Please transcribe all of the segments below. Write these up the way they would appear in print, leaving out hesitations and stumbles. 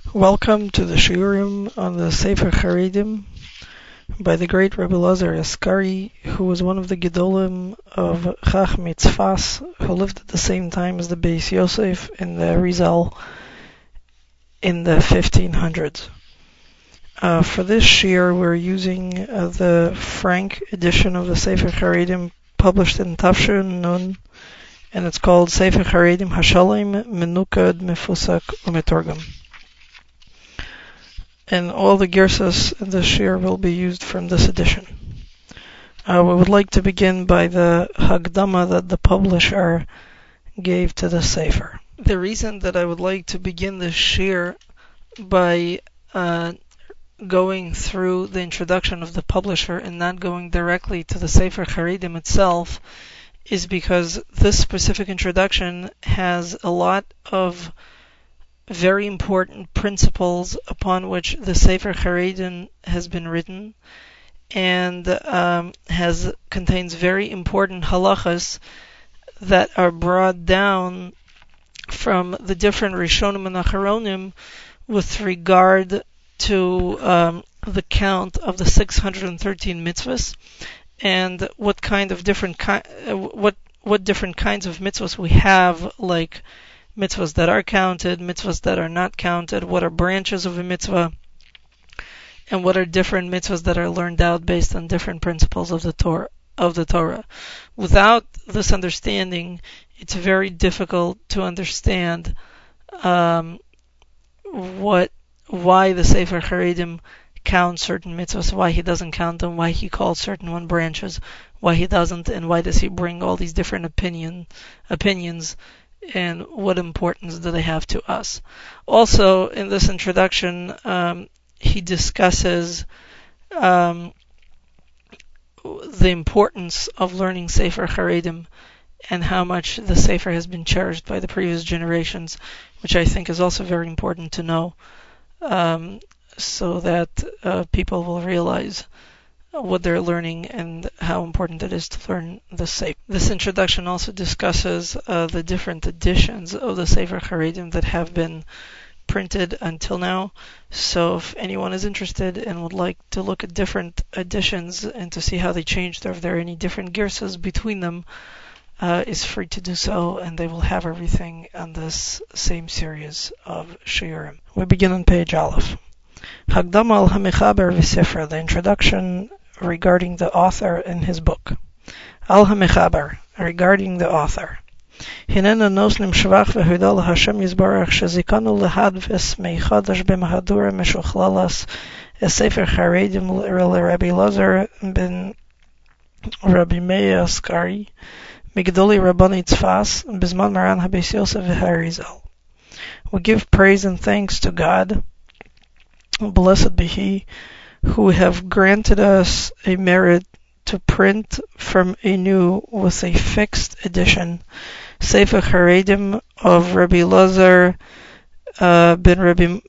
Welcome to the Shiurim on the Sefer Charedim by the great Rabbi Elazar Askari, who was one of the Gedolim of Chachmei Tzfas, who lived at the same time as the Beis Yosef in the Rizal in the 1500s. For this Shiur, we're using the Frank edition of the Sefer Charedim, published in Tafshin Nun, and it's called Sefer Charedim Hashalem Menukad Mefusak Umetorgam. And all the girsas in this shiur will be used from this edition. We would like to begin by the Hagdama that the publisher gave to the Sefer. The reason that I would like to begin this shiur by going through the introduction of the publisher and not going directly to the Sefer Charedim itself is because this specific introduction has a lot of very important principles upon which the Sefer Charedim has been written, and contains very important halachas that are brought down from the different Rishonim and Acharonim with regard to the count of the 613 mitzvahs and what kind of different what different kinds of mitzvahs we have, like mitzvahs that are counted, mitzvahs that are not counted, what are branches of a mitzvah, and what are different mitzvahs that are learned out based on different principles of the Torah. Without this understanding, it's very difficult to understand why the Sefer Charedim counts certain mitzvahs, why he doesn't count them, why he calls certain one branches, why he doesn't, and why does he bring all these different opinions, and what importance do they have to us. Also, in this introduction, he discusses the importance of learning Sefer Charedim and how much the Sefer has been cherished by the previous generations, which I think is also very important to know, so that people will realize what they're learning and how important it is to learn the Sefer. This introduction also discusses the different editions of the Sefer Charedim that have been printed until now. So if anyone is interested and would like to look at different editions and to see how they changed, or if there are any different girsas between them, is free to do so, and they will have everything on this same series of shiurim. We begin on page Aleph. Hagdama al HaMechaber v'Sifra, the introduction regarding the author and his book. Al HaMechaber, regarding the author. Hinena nosnim shvach v'hudal Hashem Yisbarach shezikanu lehadves meichadash b'mahadura meshuchlalas es Sefer Charedim l'Rabbi Elazar ben Rabbi Meir Askari migdoli Rabbani Tzfas bizman Maran HaBeis Yosef v'Harizal. We give praise and thanks to God, blessed be He, who have granted us a merit to print from anew with a fixed edition Sefer Charedim of Rabbi Elazar ben Rabbi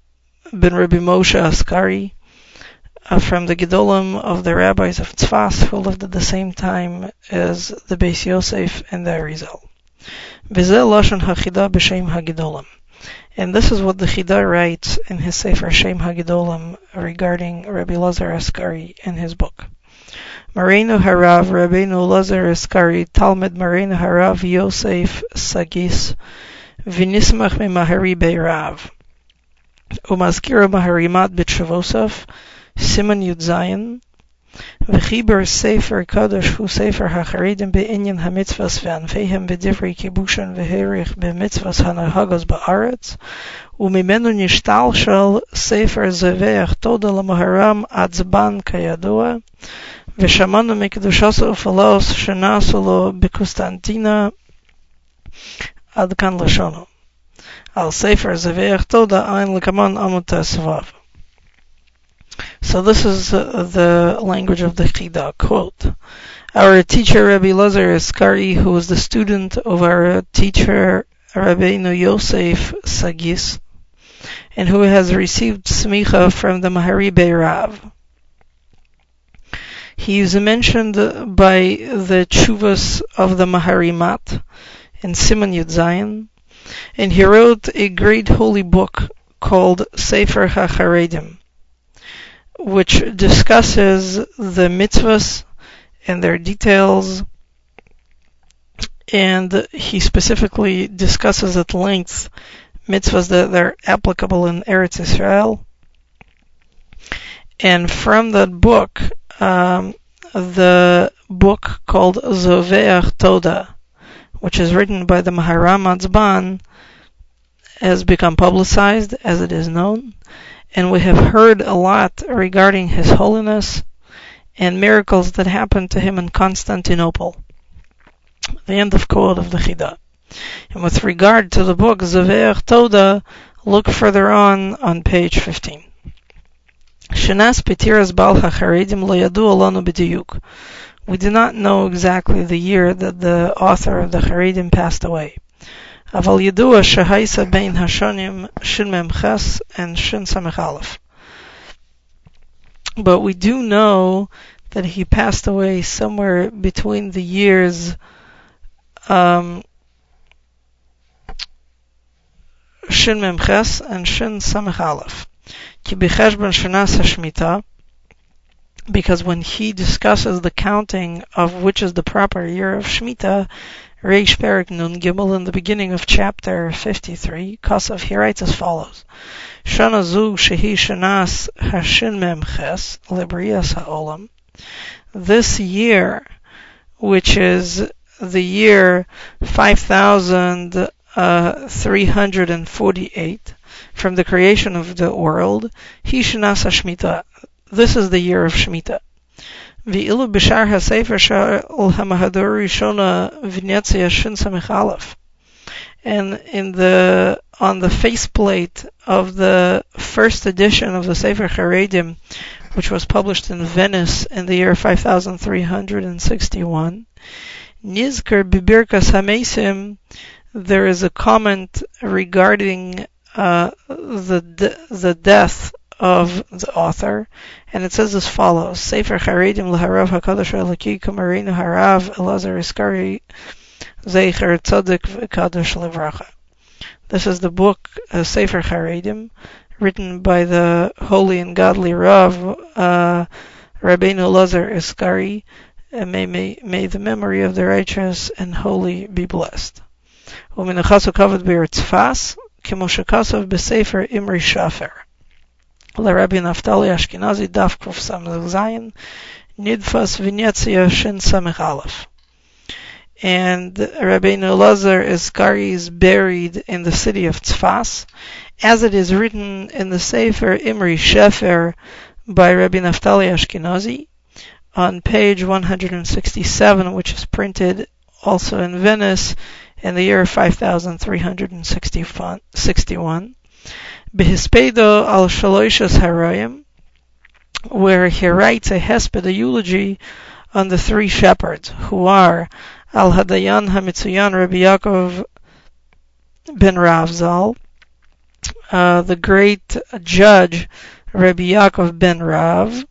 Moshe Askari, from the Gedolim of the rabbis of Tzfas, who lived at the same time as the Beis Yosef and the Arizal. V'zeh lashon hachida b'shem hagedolim. And this is what the Chida writes in his Sefer Shem HaGedolim regarding Rabbi Elazar Askari in his book. Mareinu Harav Rabbeinu Elazar Askari Talmud Mareinu Harav Yosef Sagis V'nismach Memahari Beirav Umaskira Maharimat B'Tshavosav Siman Yud Zayin V'chiber Sefer Kadosh Hu Sefer HaCharedim Be'inyan HaMitzvahs V'anfeihem V'divrei Kibushan V'herich B'mitzvahs HaNahagos Ba'aretz U'mimenu Nishtal Shal Sefer Zeveach Toda L'Maharam Atzban Kayadua V'shamanu Mikdushaso U'falaos Shenasu Lo B'Kustantina Adkan Lashono Al Sefer Zeveach Toda Ein L'Kaman Amud Tesvav. So this is the language of the Chida. Quote, our teacher Rabbi Elazar Askari, who was the student of our teacher Rabbeinu Yosef Sagis, and who has received smicha from the Mahari Beirav. He is mentioned by the Chuvas of the Maharimat in Siman Yud Zayin, and he wrote a great holy book called Sefer HaCharedim, which discusses the mitzvahs and their details, and he specifically discusses at length mitzvahs that are applicable in Eretz Israel. And from that book, the book called Zoveach Toda, which is written by the Maharam Atzban, has become publicized, as it is known, and we have heard a lot regarding His Holiness and miracles that happened to him in Constantinople. The end of quote of the Chida. And with regard to the book Zoveach Toda, look further on page 15. Shenas Petiras Baal HaCharedim lo yadua lanu b'diyuk. We do not know exactly the year that the author of the Charedim passed away. Aval yadua shehaisa bein hashonim shin mem ches and shin samech aleph. But we do know that he passed away somewhere between the years Shin Mem Ches and Shin Samech Aleph. Ki b'cheshbon shenas hashmita, because when he discusses the counting of which is the proper year of Shemitah, Reish Perek Nun Gimel, in the beginning of chapter 53, Kasav, he writes as follows: Shana zu shehi shenas hashin mem ches lebrias haolam. This year, which is the year 5348 from the creation of the world, Hi Shenas HaShemitah. This is the year of Shemitah. V'ilu b'shar ha'sefer shal ha'mahador rishona v'netzia shin samech aleph. And on the faceplate of the first edition of the Sefer Charedim, which was published in Venice in the year 5361, Nizker b'birkas hamesim, there is a comment regarding the death of the author, and it says as follows: Sefer Charedim l'harav hakadosh elaki kamarinu harav Elazar Iskari zeicher tzaddik v'kadosh levracha. This is the book Sefer Charedim, written by the holy and godly Rav Rabbeinu Elazar Iskari. May the memory of the righteous and holy be blessed. U'minachasu kavod b'Eretz kimo shekasav b'Sefer Imri Shafer. LaRabbi Naftali Ashkenazi Daf Kuf Samech Zayin Nidfas V'Netzia Shin Samech Aleph. And Rabbeinu Elazar Iskari is buried in the city of Tzfas, as it is written in the Sefer Imri Shafer by Rabbi Naftali Ashkenazi, on page 167, which is printed also in Venice in the year 5361, Behispedo al Shaloshas Haroyim, where he writes a hesped, a eulogy on the three shepherds, who are Al Hadayan Hamitzuyan Rabbi Yaakov ben Rav Zal, the great judge Rabbi Yaakov ben Rav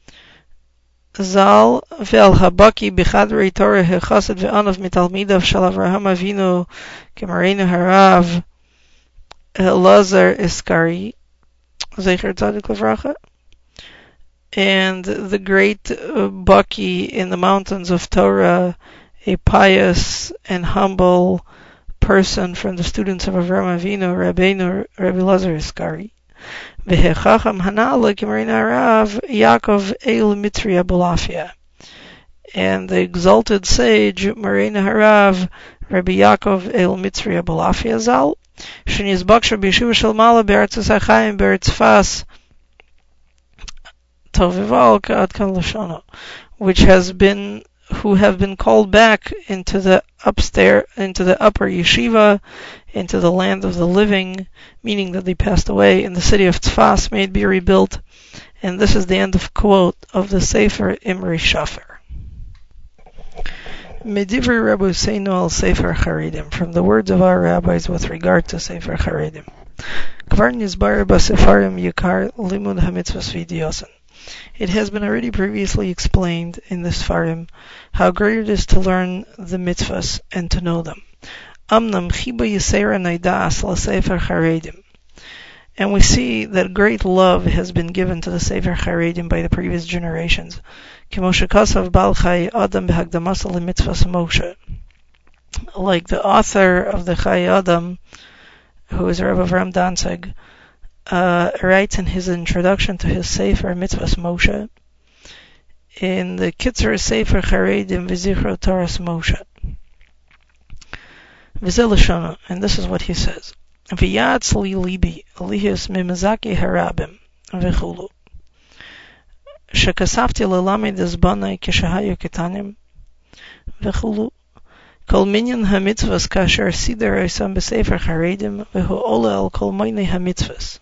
Zal, Ve'al Habaki B'chadrei Torah Hechased Ve'anav Mitalmidav Shal Avraham Avinu K'mareinu Harav Elazar Iskari Zeicher Tzadik Levracha, and the great Baki in the mountains of Torah, a pious and humble person from the students of Avraham Avinu, Rabbi Elazar Iskari. V'hechacham hanala k'mareinu harav Yaakov El Mitri Abulafia, and the exalted sage Mareinu Harav Rabbi Yaakov El Mitri Abulafia Zal, shenizbaksha b'yeshiva shel mala be'eretz HaChaim be'eretz Tzfas Tovival k'ad kan Lashono, who have been called back into the upper yeshiva, into the land of the living, meaning that they passed away in the city of Tzfas, may it be rebuilt. And this is the end of quote of the Sefer Imri Shafer. Medivri Rabbi Seinu al Sefer Charedim, from the words of our rabbis with regard to Sefer Charedim. Kvar nizbar b'sefarim yikar limud hamitzvos v'idiosan. It has been already previously explained in this Farim how great it is to learn the mitzvahs and to know them. Amnam chiba yisera naidas la Sefer Charedim. And we see that great love has been given to the Sefer Charedim by the previous generations. Like the author of the Chai Adam, who is Rabbi Avram Danzig, writes in his introduction to his Sefer Mitzvahs Moshe, in the Kitzur Sefer Charedim V'zichro Toras Moshe. V'zeh Lashona, and this is what he says. V'yatz li libi lihis mimazaki harabim v'chulu. Shekasafti lelamid ezbanai kishahayu ketanim v'chulu. Kol minyan hamitzvahs kasher sider oisam b'sefer charedim v'hu ola al kol minei hamitzvahs.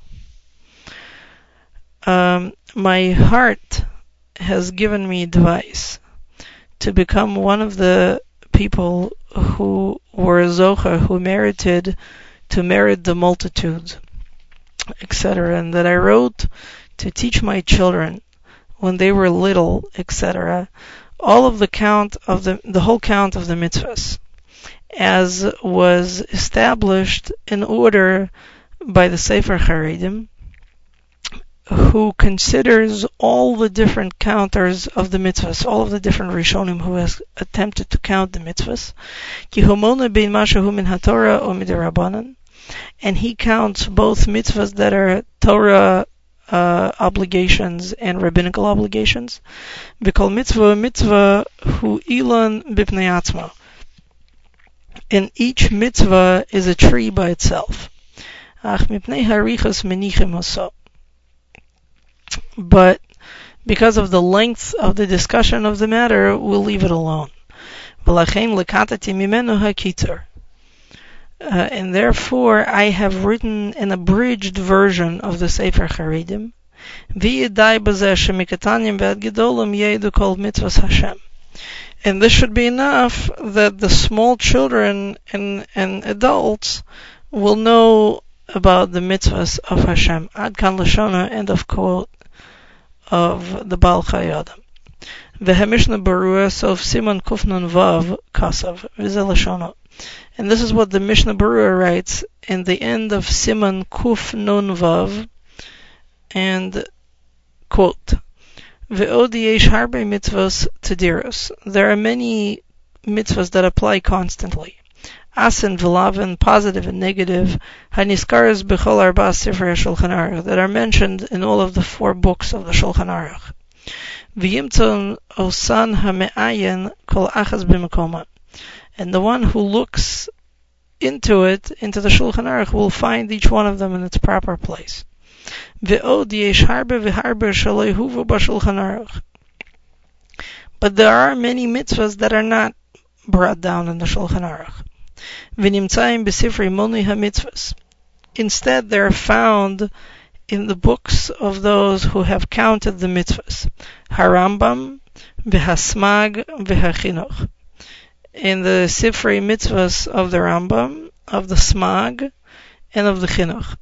My heart has given me advice to become one of the people who were zocha, who merited to merit the multitudes, etc., and that I wrote to teach my children when they were little, etc., all of the whole count of the mitzvahs, as was established in order by the Sefer Charedim, who considers all the different counters of the mitzvahs, all of the different Rishonim who has attempted to count the mitzvahs. Ki homona bein mashahu min haTorah o midirabanan, and he counts both mitzvahs that are Torah obligations and rabbinical obligations. B'kol mitzvah hu ilan b'pnei atzma, and each mitzvah is a tree by itself. Ach mipnei harichas menichim oso. But because of the length of the discussion of the matter, we'll leave it alone. And therefore, I have written an abridged version of the Sefer Charedim. And this should be enough that the small children and adults will know about the mitzvahs of Hashem. Ad kan lashona, end of quote, of the Baal Chai Adam. V'hamishna Barua sof Siman Kuf Nun Vav Kasav v'zeh lashona. And this is what the Mishnah Berurah writes in the end of Siman Kuf Nun Vav, and quote, Ve'od yesh harbe mitzvos tediros. There are many mitzvahs that apply constantly. Asin v'lavin, positive and negative, haniskaras b'chol arba sifrei Shulchan Aruch, that are mentioned in all of the 4 books of the Shulchan Aruch. V'yimtzon osan hame'ayin kol achaz b'mekoma. And the one who looks into the Shulchan Aruch, will find each one of them in its proper place. Ve'od yesh harbe v'harbe shaloi huvu b'Shulchan Aruch. But there are many mitzvahs that are not brought down in the Shulchan Aruch. V'nimtzayim b'sifrei moni hamitzvahs. Instead, they are found in the books of those who have counted the mitzvahs. Harambam, v'hasmag, v'hachinuch. In the Sifrei mitzvahs of the Rambam, of the Smag, and of the Chinuch.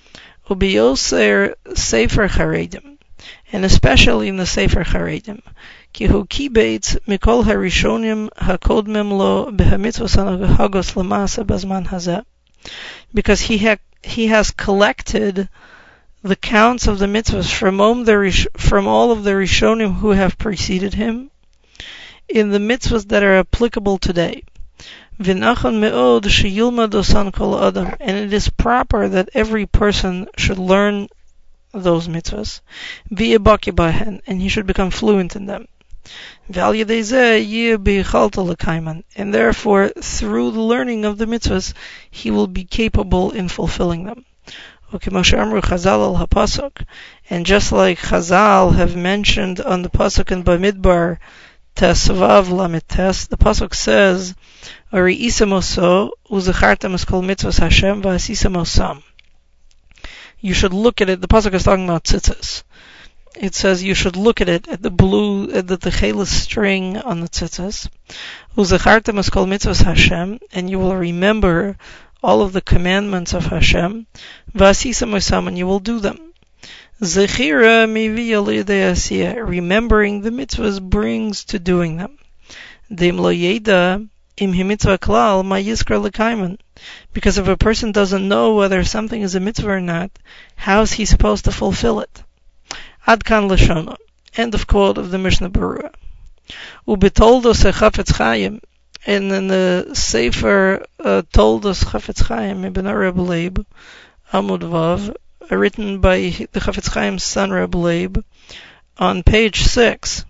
Ubiyoser Sefer Charedim, and especially in the Sefer Charedim. Ki hu kibeitz mikol harishonim hakodmem lo behamitzvos hanagos lamasa bazman hazeh. Because he has collected the counts of the mitzvahs from all of the Rishonim who have preceded him in the mitzvahs that are applicable today. V'nachon me'od sheyilmad osan kol adam, and it is proper that every person should learn those mitzvahs, v'yebaki bahen, and he should become fluent in them. V'al yedei zeh yeh b'yichalta l'kaiman, and therefore through the learning of the mitzvahs he will be capable in fulfilling them. Uk'moshe amru Chazal al hapasuk, and just like Chazal have mentioned on the pasuk in Bamidbar Tesvav Lamed Tes, the pasuk says, "Ori'isem oso uzachartem es kol mitzvos Hashem va'asisem osam." You should look at it. The pasuk is talking about tzitzis. It says you should look at it, at the techelis string on the tzitzis. Uzachartem es kol mitzvos Hashem, and you will remember all of the commandments of Hashem. Va'asisem osam, and you will do them. Zechira miviya li'yedei asiyah, remembering the mitzvahs brings to doing them. Deim lo yeda im himitzvah klal ma yizkar l'kaiman. Because if a person doesn't know whether something is a mitzvah or not, how is he supposed to fulfill it? Ad kan Lashona. End of quote of the Mishnah Berurah. Ubetoldos Chafetz Chaim, and in the Sefer Toldos Chafetz Chaim Ibn Rebbe Leib, Amud Vav, written by the Chafetz Chaim's son Rebbe Leib, on page 6,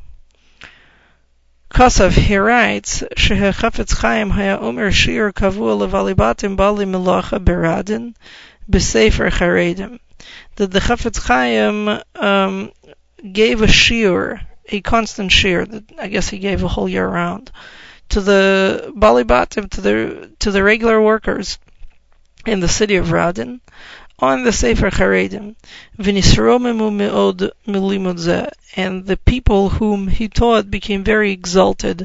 Kasav, he writes, Shehe Chafetz Chaim haya omer shir kavua levalibatim bali melacha beradin b'sefer charedim. That the Chafetz Chaim gave a shiur, a constant shiur, that I guess he gave a whole year round, to the balibatim, to the regular workers in the city of Radin, on the Sefer Charedim, v'nisromemu me'od milimud zeh, and the people whom he taught became very exalted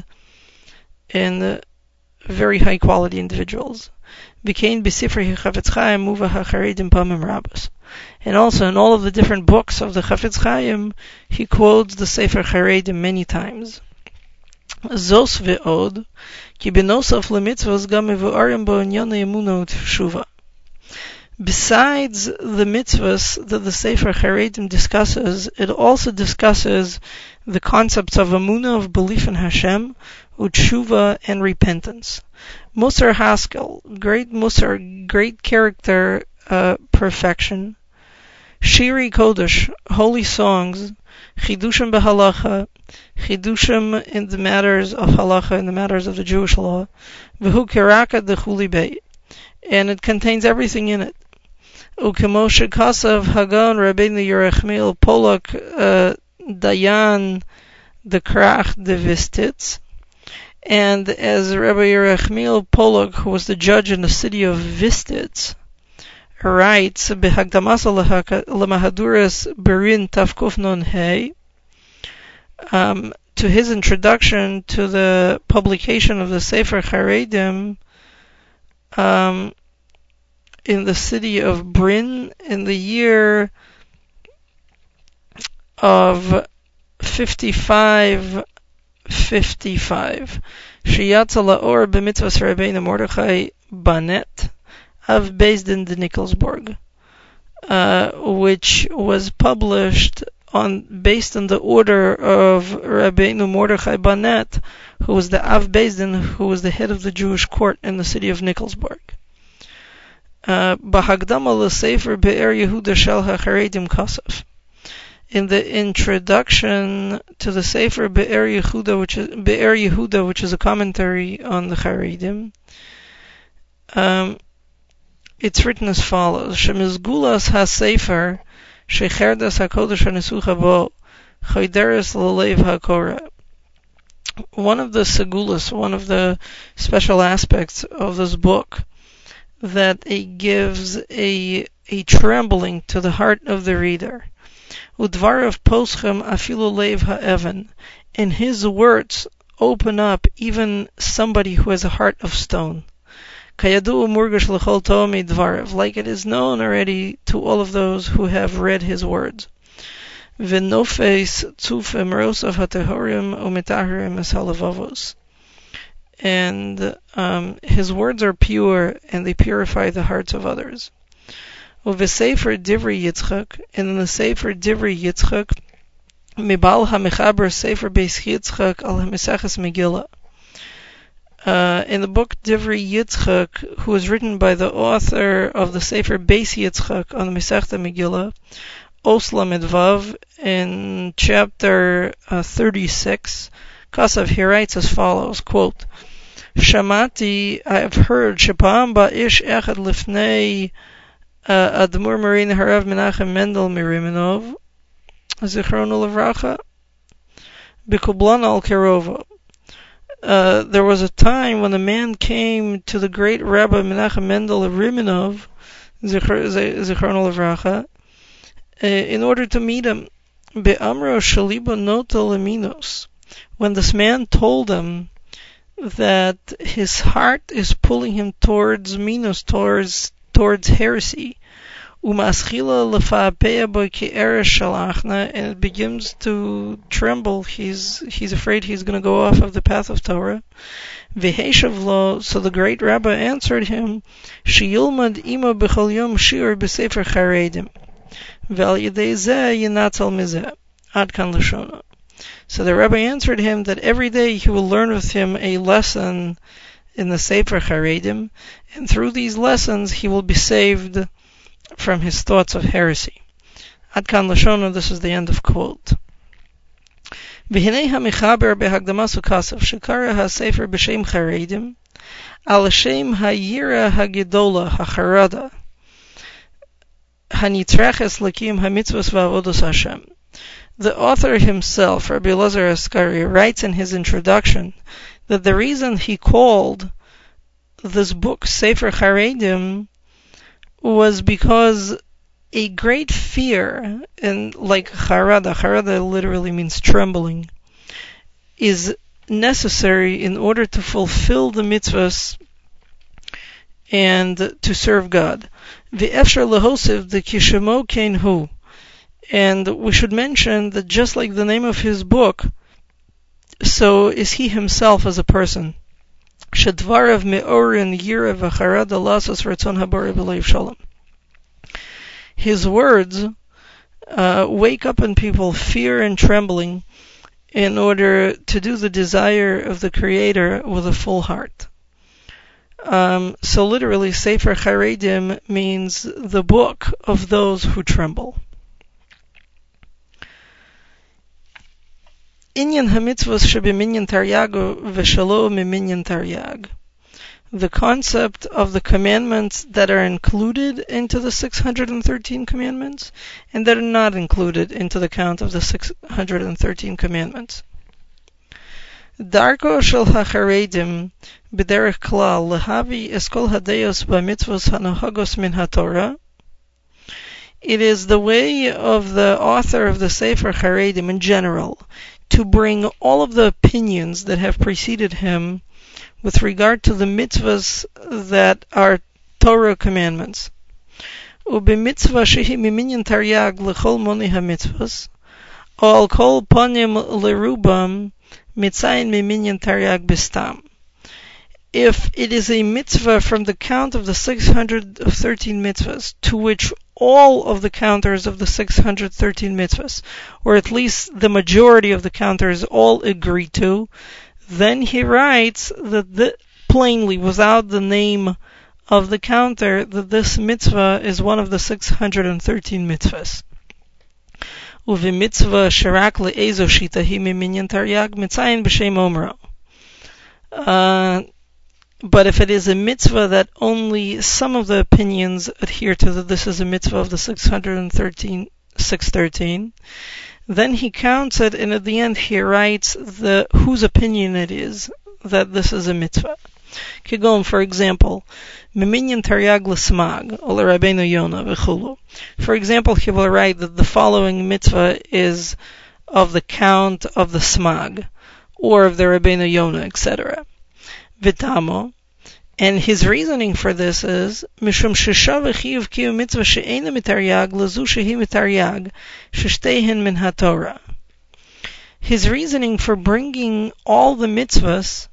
and very high quality individuals. Became b'sifrei Chafetz Chaim muva hacharedim pamim rabos. And also in all of the different books of the Chafetz Chaim, he quotes the Sefer Charedim many times. Zos ve'od, ki benosav lemitzvos gam mevuarim bo inyonei emunah u'teshuva. Besides the mitzvahs that the Sefer Charedim discusses, it also discusses the concepts of emunah, of belief in Hashem, u'tshuva, and repentance. Musar Haskel, great musar, great character, perfection. Shiri Kodesh, holy songs. Chidushim behalacha, chidushim in the matters of halacha, in the matters of the Jewish law. V'hu keraka dechuli beit, and it contains everything in it. Ukemoshe Kasav Hagon Rabbeinu Yerachmiel Polak Dayan the Krach de Vistitz, and as Rabbi Yerachmiel Polak, who was the judge in the city of Vistitz, writes Behagdamasa Lemahaduras Berin Tavkuf Non Hey, to his introduction to the publication of the Sefer Charedim, in the city of Bryn in the year of 55. Sheyatza la'or b'mitzvas Rabbeinu Mordechai Banet of Beis Din de Nikolsburg, which was published based on the order of Rabbeinu Mordechai Banet, who was the Av Beis Din, who was the head of the Jewish court in the city of Nikolsburg. Bahagdama l'Sefer Be'er Yehuda Shel HaCharedim Kasav. In the introduction to the Sefer Be'er Yehuda, which is a commentary on the Charedim, it's written as follows: Shemizgulas HaSefer Shecherdas HaKodesh HaNesucha Bo Choderes L'Leiv HaKorah. One of the segulas, one of the special aspects of this book, that it gives a trembling to the heart of the reader. Udvarav poschem afilu leiv ha'evan, and his words open up even somebody who has a heart of stone. Kayadu murgash l'chol tomi dvarav, like it is known already to all of those who have read his words. V'nofes tzuf emrosav hatehorim umetahirim es halavavos. And his words are pure, and they purify the hearts of others. Uvesefer Divrei Yitzchak, and in the Sefer Divrei Yitzchak, Mibal HaMechaber Sefer Beis Yitzchak al HaMeseches Megillah. In the book Divrei Yitzchak, who was written by the author of the Sefer Beis Yitzchak on the Masechta Megillah, Osla Medvav, in chapter 36, Kasav, he writes as follows, quote, Shamati, I have heard, Shepam ba'ish echad lifnei Admur Marin Harav Menachem Mendel Miriminov, Zichrono Levracha, Bikublan al Kerova. There was a time when a man came to the great Rabbi Menachem Mendel of Riminov, Zichrono Levracha, in order to meet him. Be'amro Shaliba Nota Leminos. When this man told him that his heart is pulling him towards minos, towards heresy, Umaschila lefa'apeya bo ki'eresh shalachna, and it begins to tremble. He's afraid he's going to go off of the path of Torah. V'heshav lo, so the great rabbi answered him, Sheyilmad ima b'chol yom shiur b'sefer charedim, v'al yedei zeh yinatzal mizeh, ad kan lashona. So the rabbi answered him that every day he will learn with him a lesson in the Sefer Charedim, and through these lessons he will be saved from his thoughts of heresy. Ad kan lashona, this is the end of quote. V'hinei hamichaber behagdamas ukasav shekara ha-sefer b'shem Charedim al shem hayira hagedola hacharada hanitraches lakim hamitzvos v'avodos Hashem. The author himself, Rabbi Elazar Askari, writes in his introduction that the reason he called this book Sefer Charedim was because a great fear, and like charada literally means trembling, is necessary in order to fulfill the mitzvahs and to serve God. V'efshar lehosiv the kishemo kein hu. And we should mention that just like the name of his book, so is he himself as a person. Shedvarav me'orin yira v'charada lasos ratzon habore b'leiv shalom. His words wake up in people fear and trembling in order to do the desire of the Creator with a full heart. So literally, Sefer Charedim means the book of those who tremble. Inyan hamitzvos shebeminyan taryago v'shalo miminyan taryag. The concept of the commandments that are included into the 613 commandments and that are not included into the count of the 613 commandments. Darko shel hacharedim b'derech klal lehavi eskol hadeyos b'mitzvos hanahagos min haTorah. It is the way of the author of the Sefer Charedim in general to bring all of the opinions that have preceded him with regard to the mitzvahs that are Torah commandments. Ubimitzvah shehi miminyan taryag lechol moni hamitzvahs, al kol panim lerubam mitzayin miminyan taryag bistam. If it is a mitzvah from the count of the 613 mitzvahs, to which all of the counters of the 613 mitzvahs, or at least the majority of the counters, all agree to, then he writes that plainly, without the name of the counter, that this mitzvah is one of the 613 mitzvahs. Uvi mitzvah sherak le'ezo shita hi miminyan taryag mitzayin b'shem omro. But if it is a mitzvah that only some of the opinions adhere to, that this is a mitzvah of the 613, then he counts it, and at the end he writes whose opinion it is that this is a mitzvah. Kigon, for example, Miminyan Taryag L'Smag, or Rabbeinu Yonah, v'chulu. For example, he will write that the following mitzvah is of the count of the Smag, or of the Rabbeinu Yonah, etc. Vitamo, and his reasoning for this is Mishum Shisha v'chiv kiyu mitzvah she'ena mitaryag lazu shehi mitaryag sheshtehen min haTorah. His reasoning for bringing all the mitzvahs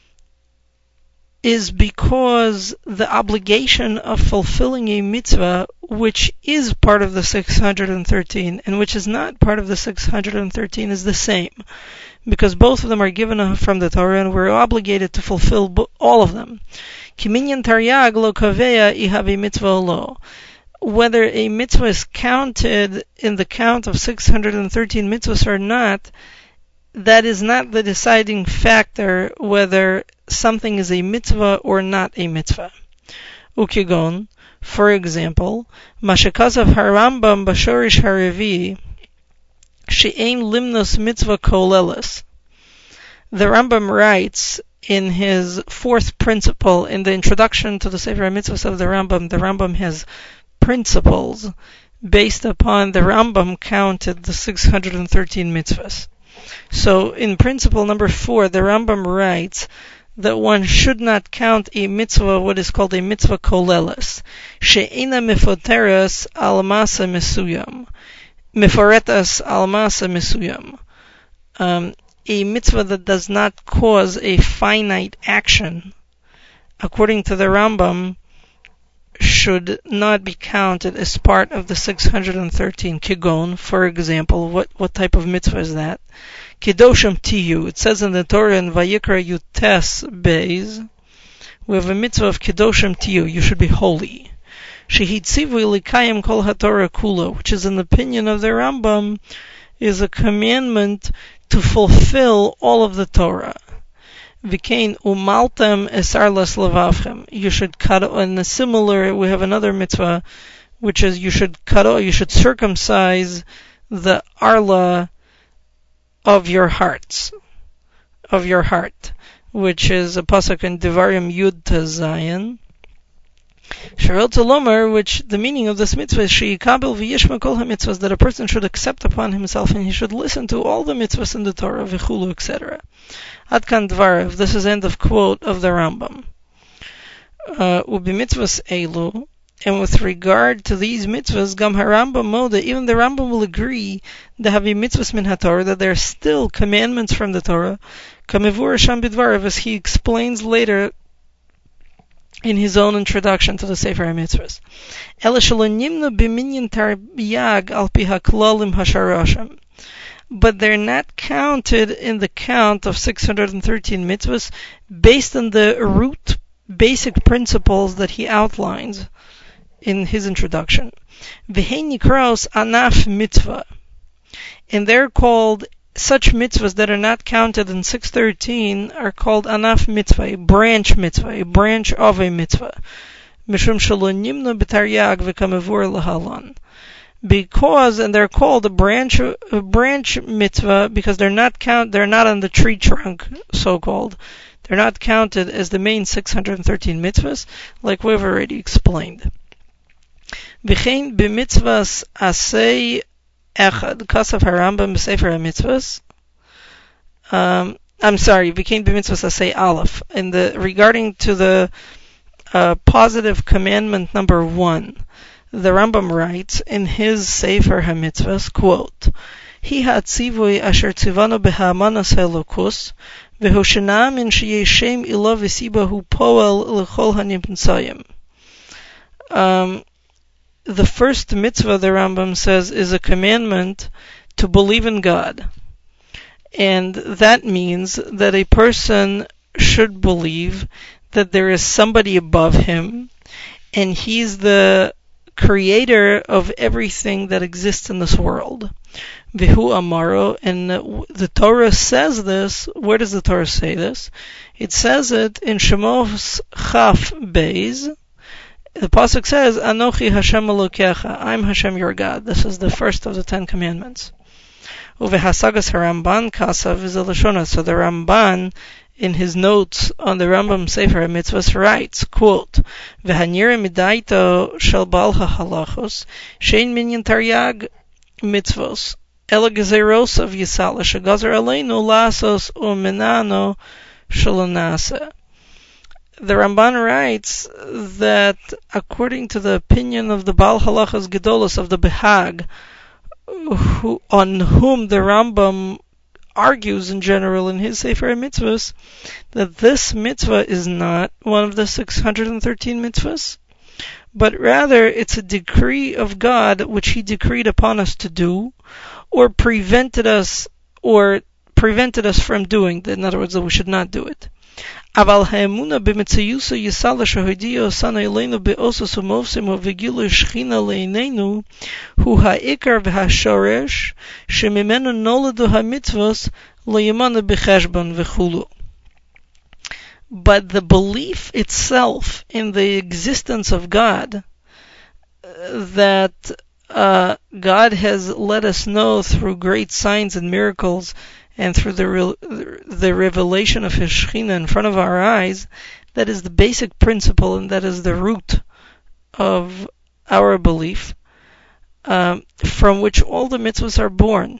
is because the obligation of fulfilling a mitzvah which is part of the 613 and which is not part of the 613 is the same, because both of them are given from the Torah and we're obligated to fulfill all of them. Kiminyan taryag lo kaveya ihavi mitzvah lo. Whether a mitzvah is counted in the count of 613 mitzvahs or not, that is not the deciding factor whether something is a mitzvah or not a mitzvah. Ukigon, for example, Mashakasav Harambam Bashorish Haravi She'ein Limnos Mitzvah Kolelis. The Rambam writes in his fourth principle, in the introduction to the Sefer HaMitzvahs of the Rambam has principles based upon the Rambam counted the 613 mitzvahs. So in principle number 4, the Rambam writes that one should not count a mitzvah, what is called a mitzvah koleles, she'ena mefoteres al masa mesuyam, meforetas al masa mesuyam. A mitzvah that does not cause a finite action, according to the Rambam, should not be counted as part of the 613 kigon. For example, what type of mitzvah is that? Kedoshim tiyu. It says in the Torah in Vayikra Yutes Beis, we have a mitzvah of Kedoshim tiyu. You should be holy. Shehitzivu likayim kol haTorah kula, which is, in the opinion of the Rambam, is a commandment to fulfill all of the Torah. V'kein umaltem esar las levavchem. You should cut, and a similar, we have another mitzvah, which is you should circumcise the arla of your heart, which is a pasuk in Devarim Yud to Zayin. Sharot Zalomer, which the meaning of this mitzvah is she'ikabel v'yishma kol ha-mitzvahs, that a person should accept upon himself and he should listen to all the mitzvahs in the Torah, v'chulu, etc. Ad kan dvarav. This is end of quote of the Rambam. Ubi mitzvahs elu, and with regard to these mitzvahs, gam harambam moda, even the Rambam will agree that have mitzvahs min haTorah, that they're still commandments from the Torah, kamevur sham bidvarav, as he explains later in his own introduction to the Sefer HaMitzvahs. Ela shelo nimnu b'minyan taryag al pi haklalim hasharashim. But they're not counted in the count of 613 mitzvahs based on the root basic principles that he outlines in his introduction. V'hei nikraos anaf mitzvah. And they're called, such mitzvahs that are not counted in 613 are called anaf mitzvah, a branch of a mitzvah. Mishum shelo nimnu b'taryag v'kamevur lahalan. Because, and they're called a branch mitzvah because they're not on the tree trunk, so-called. They're not counted as the main 613 mitzvahs, like we've already explained. V'chein b'mitzvahs asay echad, kasav harambam b'sefer ha-mitzvahs. V'chein b'mitzvahs asay aleph. Regarding to the positive commandment number 1, the Rambam writes in his Sefer HaMitzvahs, quote, Hi ha'tzivui asher tzivanu b'ha'amanas ha'elokus, v'hoshenam in sheyeh shem ilo v'siba hu poel l'chol ha'nimtzayim. The first mitzvah, the Rambam says, is a commandment to believe in God. And that means that a person should believe that there is somebody above him, and he's the creator of everything that exists in this world. Vihu Amaro, and the Torah says this. Where does the Torah say this? It says it in Shemos Chaf Beis. The pasuk says, Anochi Hashem Elokecha, I'm Hashem your God. This is the first of the 10 commandments. Uvehasagas Haramban Kasav is a Lashona. So the Ramban, in his notes on the Rambam Sefer HaMitzvahs, writes, quote, V'hanire midaito shel bal ha'halachos, shein minyan taryag mitzvos, ela gezeros of Yisala, shegazer aleinu lasos u'menano shalonase. The Ramban writes that according to the opinion of the Baal Halachas Gedolos of the Behag, on whom the Rambam argues in general in his Sefer HaMitzvahs, that this mitzvah is not one of the 613 mitzvahs, but rather it's a decree of God which He decreed upon us to do, or prevented us from doing. In other words, that we should not do it. Aval ha'emuna b'metzayusa yisala shehoidiyo sana eleinu be'osos u'movsim u'vegilu shchina le'inenu hu ha'ikar v'ha'shoresh shemimenu noledu ha'mitzvos le'yimanu b'cheshbon v'chulu. But the belief itself in the existence of God, that God has let us know through great signs and miracles and through the revelation of His Shekhinah in front of our eyes, that is the basic principle and that is the root of our belief, from which all the mitzvahs are born.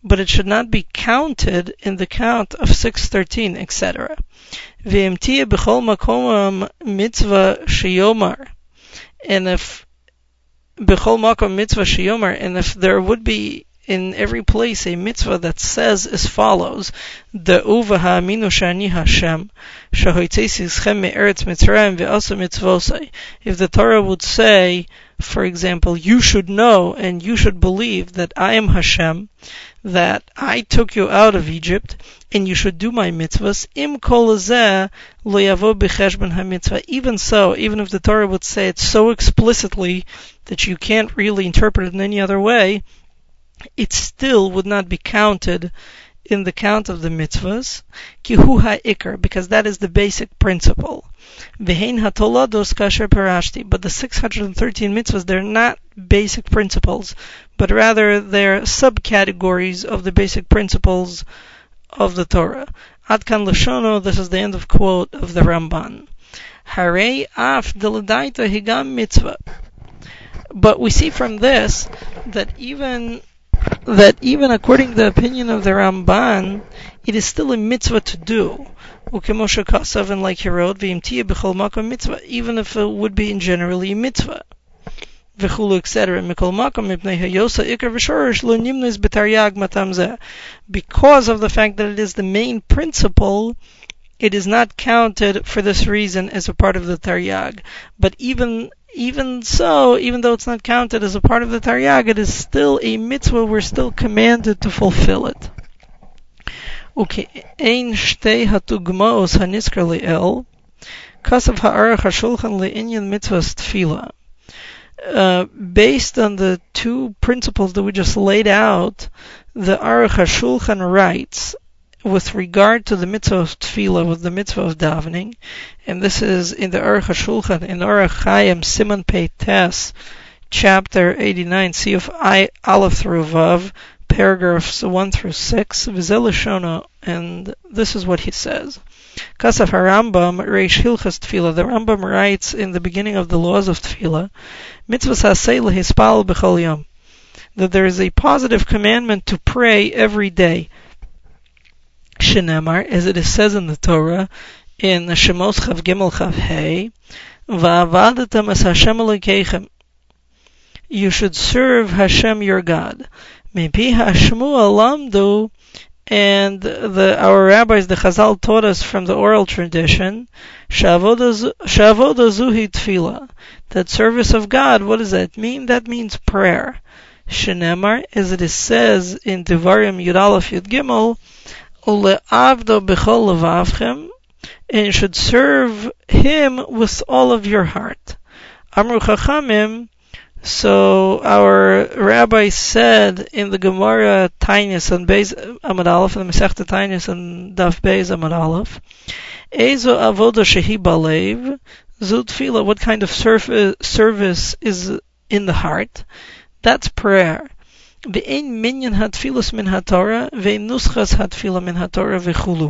but it should not be counted in the count of 613, etc. V'imtiya b'chol makom mitzvah sheyomar, and if b'chol makom mitzvah sheyomar, and if there would be in every place a mitzvah that says as follows: Da'u v'ha'aminu sh'ani Hashem shahoitzeis yischem me'eretz Mitzrayim ve'asu mitzvosai. If the Torah would say, for example, you should know and you should believe that I am Hashem, that I took you out of Egypt, and you should do my mitzvahs. Im kol hazeh lo yavo b'cheshbon hamitzvah. Even so, even if the Torah would say it so explicitly that you can't really interpret it in any other way, it still would not be counted in the count of the mitzvahs, ki hu ha'ikar, because that is the basic principle. V'hein hatolados kasher parashti, but the 613 mitzvahs, they're not basic principles, but rather they're subcategories of the basic principles of the Torah. Ad kan lashono, this is the end of quote of the Ramban. Harei af deladaita higam mitzvah. But we see from this that even according to the opinion of the Ramban, it is still a mitzvah to do. Ukemoshe kasav, and like he wrote, v'imtiya b'chol makom mitzvah, even if it would be in generally a mitzvah. V'chulu, etc. Mikol makom mipnei hayosa ikar v'shorish lo nimnes b'taryag matam zeh. Because of the fact that it is the main principle, it is not counted for this reason as a part of the taryag. But even so, even though it's not counted as a part of the taryag, it is still a mitzvah. We're still commanded to fulfill it. Okay, ein shtei hatugmaos haniskar le'el, kasav ha'aruch hashulchan le'inyan mitzvahs tefillah. Based on the two principles that we just laid out, the Aruch HaShulchan writes with regard to the mitzvah of tefillah, with the mitzvah of davening, and this is in the Aruch HaShulchan, in Orach Chaim, Siman Pei Tes, chapter 89, Siyuf I, Aleph through Vav, paragraphs 1 through 6, V'zel Lashona, and this is what he says. Kasaf HaRambam, Reish Hilchas Tefillah, the Rambam writes in the beginning of the laws of Tefillah, Mitzvahs Hasei Lehispal B'chol Yom, that there is a positive commandment to pray every day. Shenemar, as it says in the Torah, in Shemos Chav Gimel Chav Hei, Va'avadatam es Hashem Elokeichem, you should serve Hashem your God. Mipi HaShmuel Lamdu, and our rabbis, the Chazal, taught us from the oral tradition, Shavoda Zuhi Tefillah, that service of God, what does that mean? That means prayer. Shenemar, as it says in Devarim Yud Aleph Yud Gimel, Ule'avdo b'chol levavchem, and you should serve Him with all of your heart. Amru Chachamim, so our rabbi said in the Gemara Tainis on Beis Amud Aleph, in the Masechta Tainis on Daf Beis Amud Aleph, Ezo avoda shehi balev, zu tefillah, what kind of service is in the heart? That's prayer. Ve'ein minyan hatfilas min haTorah, ve'ein nuschas hatfilah min haTorah v'chulu.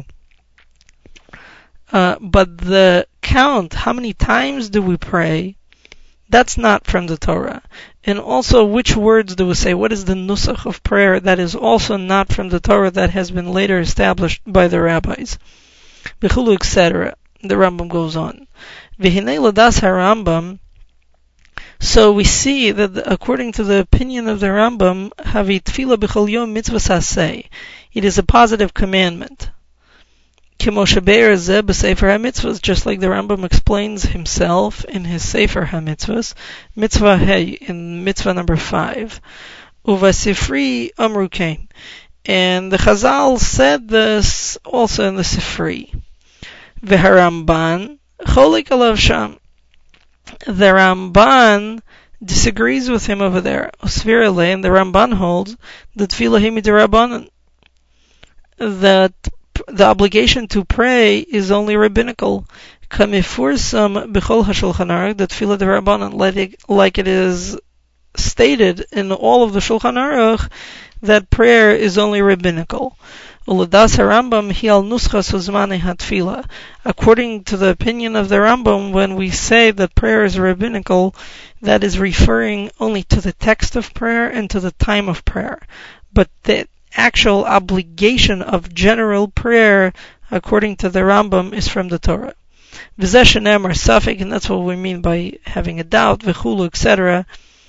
But the count, how many times do we pray, that's not from the Torah. And also, which words do we say? What is the nusach of prayer? That is also not from the Torah, that has been later established by the rabbis. B'chulu, etc. The Rambam goes on. V'hinei ladas HaRambam, so we see that according to the opinion of the Rambam, havi tefillah b'chol yom mitzvah saseh, it is a positive commandment. Kimoshe Be'er Zeh b'Sefer HaMitzvahs, just like the Rambam explains himself in his Sefer HaMitzvahs, Mitzvah Hey, in Mitzvah number 5. Uva Sifri Amru Kain. And the Chazal said this also in the Sifri. V'haramban Cholik Alav Sham. The Ramban disagrees with him over there. Osvir Elei, and the Ramban holds that Tefillah hi midrabanan, that the obligation to pray is only rabbinical. Kamifursam b'chol hashulchan aruch, that tefillah d'Rabbanan, like it is stated in all of the Shulchan Aruch, that prayer is only rabbinical. Uledas HaRambam hi al nuschas uzmanei hatfila. According to the opinion of the Rambam, when we say that prayer is rabbinical, that is referring only to the text of prayer and to the time of prayer. But actual obligation of general prayer, according to the Rambam, is from the Torah. V'zeh shenemar safek, and that's what we mean by having a doubt, v'chulu, etc.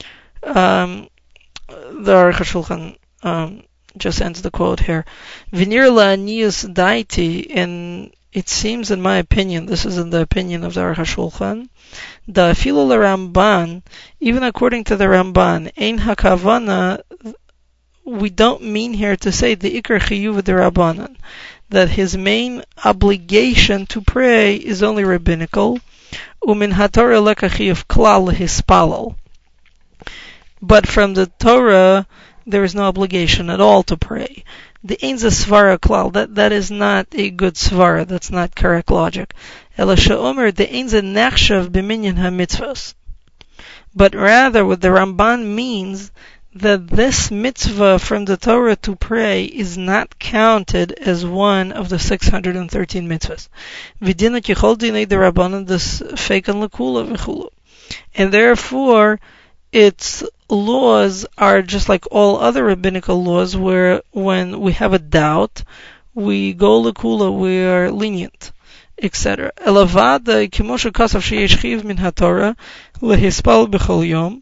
The Aruch HaShulchan just ends the quote here. V'nir la'aniyus daiti, and it seems, in my opinion, this is in the opinion of the Aruch HaShulchan, the afilu l'Ramban, even according to the Ramban, ein hakavana, we don't mean here to say the ikar chiyuv d'Rabbanan, that his main obligation to pray is only rabbinical, umin haTorah lekachiyuv klal hispalal. But from the Torah, there is no obligation at all to pray. The Ein Ze Svara Klal, that is not a good svara, that's not correct logic. Ela she'omer the Ein Ze Nechshav b'minyan hamitzvos. But rather, what the Ramban means, that this mitzvah from the Torah to pray is not counted as one of the 613 mitzvahs. V'dina kichol dinei d'Rabbanan des feikan l'kula v'chulu. And therefore, its laws are just like all other rabbinical laws, where when we have a doubt, we go l'kula, we are lenient, etc. Elavada kimoshe kasav sheyesh chiv min haTorah lehispal b'chol yom.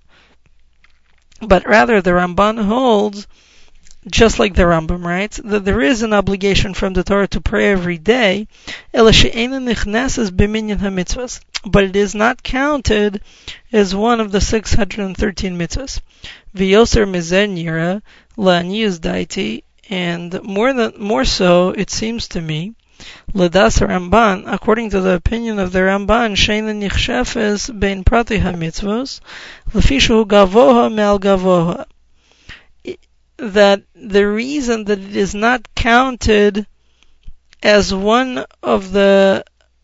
But rather, the Ramban holds, just like the Rambam writes, that there is an obligation from the Torah to pray every day, ela she'eina nichnesas b'minyan hamitzvahs, but it is not counted as one of the 613 mitzvahs. V'yoser mizeh nira la'aniyus daiti, and more so, it seems to me, L'das Ramban, according to the opinion of the Ramban, she'eina nichshefes bein prati hamitzvos, lefi shehu gavoha me'al gavoha, that the reason that it is not counted as one of the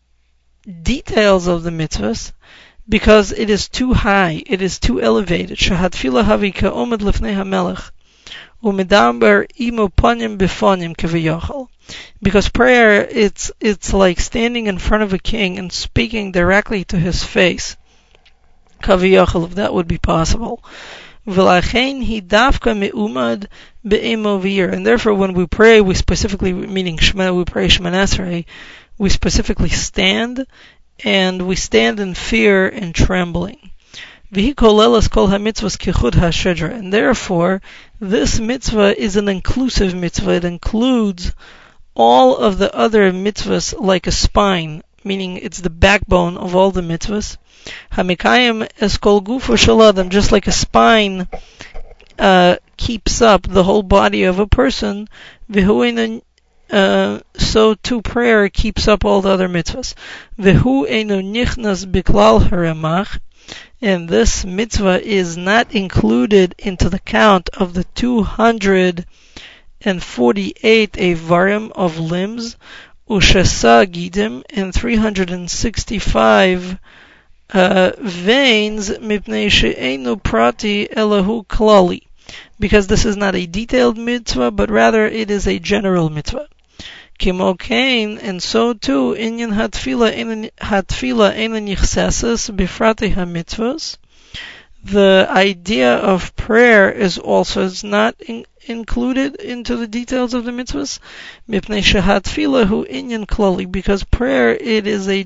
details of the mitzvahs, because it is too high, it is too elevated. Shahatfila havi ka'omad lefnei hamelech, u'medaber imo panim befonim keviyachal. Because prayer, it's like standing in front of a king and speaking directly to his face. Kaviyachal, if that would be possible. V'lachein hi dafka me'umad be'emo v'yir. And therefore, when we pray, we specifically, meaning Shema, we pray Shemana Esrei, we specifically stand, and we stand in fear and trembling. V'hi kolelas kol hamitzvos kichud hashedra. And therefore, this mitzvah is an inclusive mitzvah. It includes all of the other mitzvahs like a spine, meaning it's the backbone of all the mitzvahs. Hamikayim es kol gufo shel adam, just like a spine keeps up the whole body of a person, so too prayer keeps up all the other mitzvahs. Vehu eino nichnas biklal haramach, and this mitzvah is not included into the count of the 248 avarim of limbs, ushesa gidim, and 365 veins, mipnei she'einu prati elahu klali, because this is not a detailed mitzvah, but rather it is a general mitzvah. Kimo kain, and so too, inyan hatfila ena nichsesas bifrati hamitzvos. The idea of prayer is not included into the details of the mitzvahs, mipnei shehatfila hu inyan klali, because prayer, it is a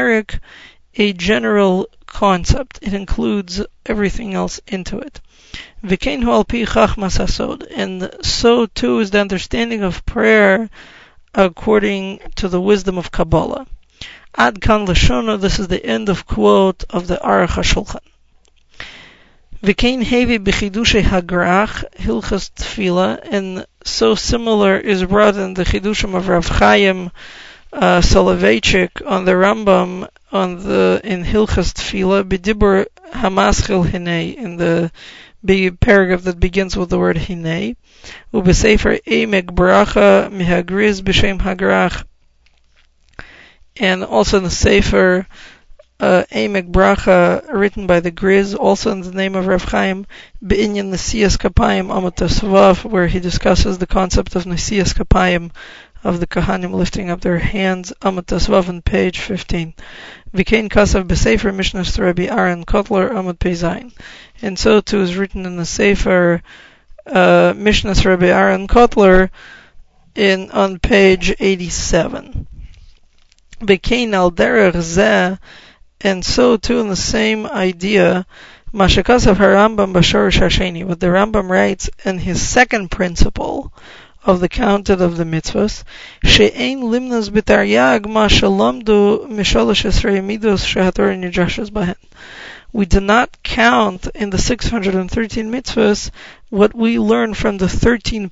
general concept. It includes everything else into it. V'kein hu al pi chachmas hasod, and so too is the understanding of prayer according to the wisdom of Kabbalah. Ad kan lashona, this is the end of quote of the Aruch HaShulchan. V'kein hevi b'chidushay hagrach hilchas tefila, and so similar is brought in the chidushim of Rav Chaim Soloveitchik on the Rambam in Hilchas Tefillah b'dibur hamaschil hinei, in the paragraph that begins with the word hinei, u'b'sefer emek bracha mihagriz b'shem hagrach, and also in the sefer emek bracha written by the Griz, also in the name of Rav Chaim, b'inyan Nesias Kapayim Amud Tesvav, where he discusses the concept of Nesias Kapayim, of the Kohanim lifting up their hands, Amud Tesvav on page 15. V'kein kasav b'sefer Mishnas Rabbi Aaron Kotler Amud Pei Zayin. And so too is written in the Sefer Mishnah's Rabbi Aaron Kotler on page 87. Bekein al derech zeh, and so too in the same idea, Mashakasav Harambam Bashorish Hasheni, what the Rambam writes in his second principle of the counted of the mitzvahs, she'ein limnas b'taryag ma shalamdu misholosh esrei midos shehator nidrashas bahen. We do not count in the 613 mitzvahs what we learn from the 13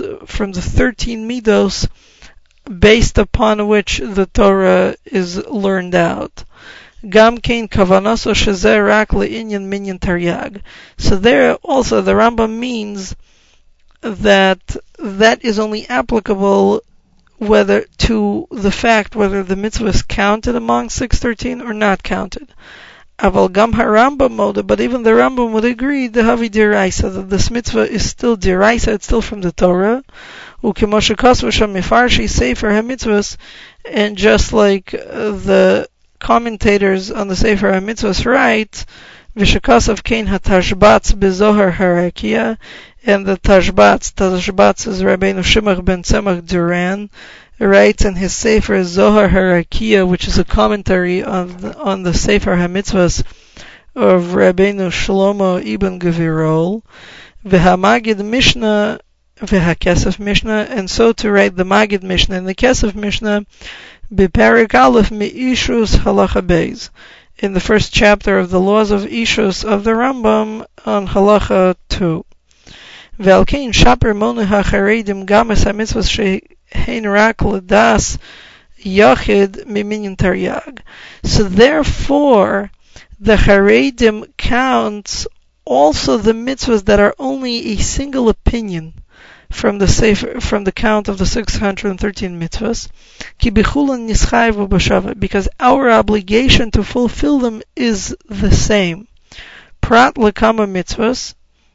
midos based upon which the Torah is learned out. Gam kein kavanaso shezeh rak le'inyan minyan taryag. So there also the Rambam means that is only applicable whether to the fact whether the mitzvah is counted among 613 or not counted. Aval gam harambam mode, but even the Rambam would agree the havi diraisa, that this mitzvah is still diraisa, it's still from the Torah. Ukemoshe kasvu sham mifarshi sefer hamitzvahs, and just like the commentators on the sefer hamitzvahs write, v'shekasav kein hatashbatz bezohar harakia, and the Tashbatz is Rabbeinu Shimach ben Tzemach Duran, writes in his Sefer Zohar Harakia, which is a commentary on the Sefer HaMitzvahs of Rabbeinu Shlomo ibn Gevirol, v'hamagid Mishnah, v'hakesef Mishnah, and so to write the Magid Mishnah and the Kesef Mishnah, b'perik aleph mi'ishus halacha beis, in the first chapter of the laws of Ishus of the Rambam on halacha 2. Ve'alkein shaper monu ha'charedim games ha'mitzvahs she'hein rak l'das yachid miminyan taryag. So therefore, the charedim counts also the mitzvahs that are only a single opinion from the count of the 613 mitzvahs, ki bichulan nischayvu b'shava, because our obligation to fulfill them is the same. Prat lekama mitzvahs,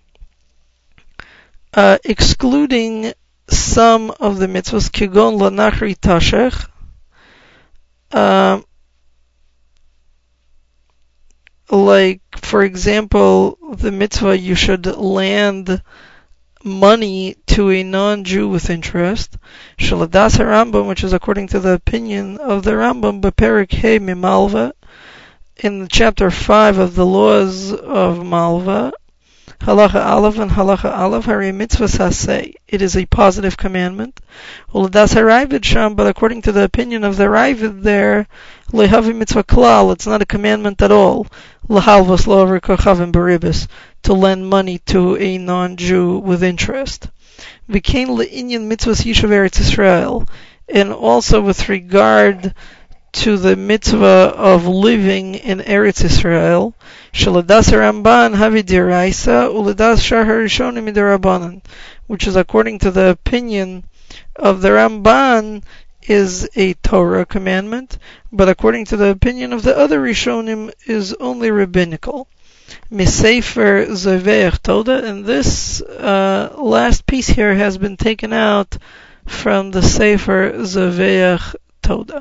excluding some of the mitzvahs, kigon lanachri tashech, like, for example, the mitzvah you should lend money to a non-Jew with interest, shaladas harambam, which is according to the opinion of the Rambam, beperik he mimalva, in chapter 5 of the laws of Malva, halacha aleph and halacha aleph, hari mitzvah saseh, it is a positive commandment. Uladas haravid sham, but according to the opinion of the Ravid there, lehavi mitzvah klal, it's not a commandment at all. Lahalvas lo over kochavim baribis, to lend money to a non-Jew with interest. V'kein le'inyan mitzvahs yishuv Eretz Yisrael, and also with regard to the mitzvah of living in Eretz Yisrael, shaladas Ramban havi diraisa uladas shar harishonim midirabanan, which is according to the opinion of the Ramban is a Torah commandment, but according to the opinion of the other Rishonim is only rabbinical. Misefer Zoveach Toda, and this last piece here has been taken out from the Sefer Zoveach Toda.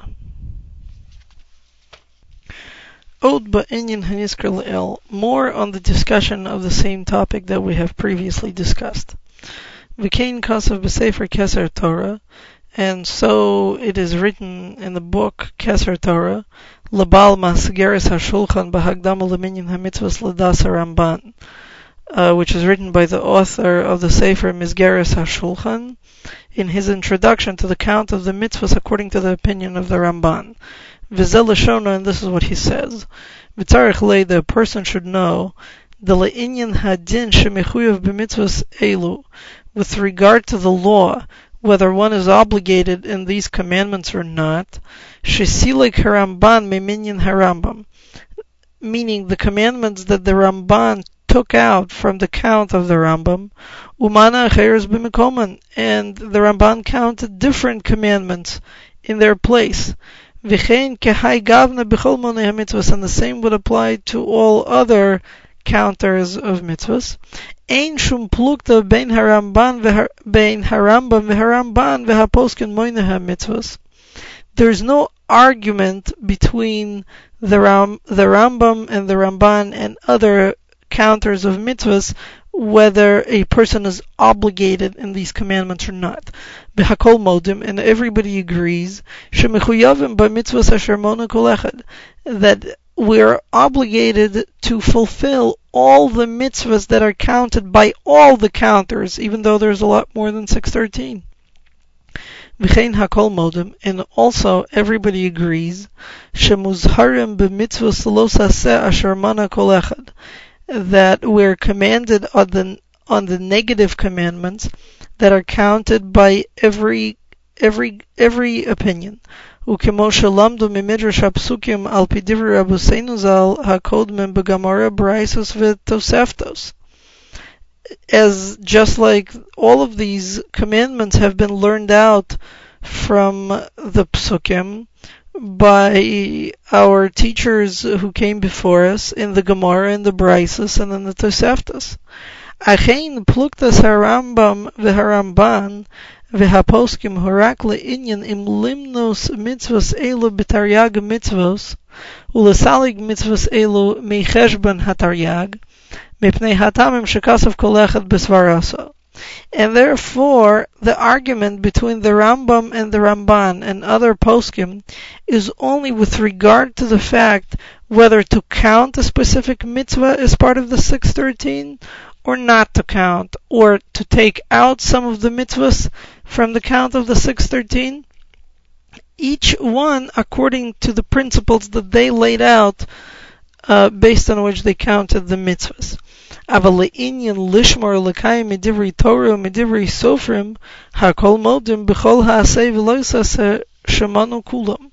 Od ba'inyan haniskar le'el, more on the discussion of the same topic that we have previously discussed. V'kein kasav b'sefer Keser Torah, and so it is written in the book Keser Torah, Labal Masgeres HaShulchan B'Hagdama L'Minyan HaMitzvahs L'Das HaRamban, which is written by the author of the Sefer Misgeres HaShulchan, in his introduction to the count of the mitzvahs according to the opinion of the Ramban. V'zel Lashona, and this is what he says, V'tzarech lei, the person should know, the le'inyan hadin shemechuyev b'mitzvahs elu, with regard to the law, whether one is obligated in these commandments or not, shesilek haramban meminyan harambam, meaning the commandments that the Ramban took out from the count of the Rambam, umana acheres b'mikoman, and the Ramban counted different commandments in their place. V'chein kehai gavna b'chol monei hamitzvahs, and the same would apply to all other counters of mitzvahs. Ein shum plukta bein harambam v'haramban v'haposkin moineh hamitzvahs. There is no argument between the Rambam and the Ramban and other counters of mitzvahs whether a person is obligated in these commandments or not. B'hakol modim, and everybody agrees, shemechuyavim b'mitzvos asher mona kol echad, that we're obligated to fulfill all the mitzvahs that are counted by all the counters, even though there's a lot more than 613. V'chein hakol modim, and also everybody agrees, shemuzharim b'mitzvos lo saseh asher mana kol echad, that we're commanded on the negative commandments that are counted by every opinion. וכמו שלמדו ממדרש הפסוקים על פי דברי רבותינו ז"ל הקודמים בגמרא ברייתות ותוספתות. As just like all of these commandments have been learned out from the psukim by our teachers who came before us in the Gemara, in the Braisos, and in the Toseftos. Achein pluktas harambam v'haramban v'haposkim horak le'inyan im limnos mitzvos elu b'taryag mitzvos ulesalig mitzvos elu mecheshban hataryag mipnei hatamim shekasav kol echad b'svarasa. And therefore, the argument between the Rambam and the Ramban and other poskim is only with regard to the fact whether to count a specific mitzvah as part of the 613 or not to count, or to take out some of the mitzvahs from the count of the 613. Each one according to the principles that they laid out, based on which they counted the mitzvahs. אבל לעניין לשמור לקיים מדברי תורה ומדברי סופרים, הכל מודים בכל העשה ולא יעשה שמענו כולם.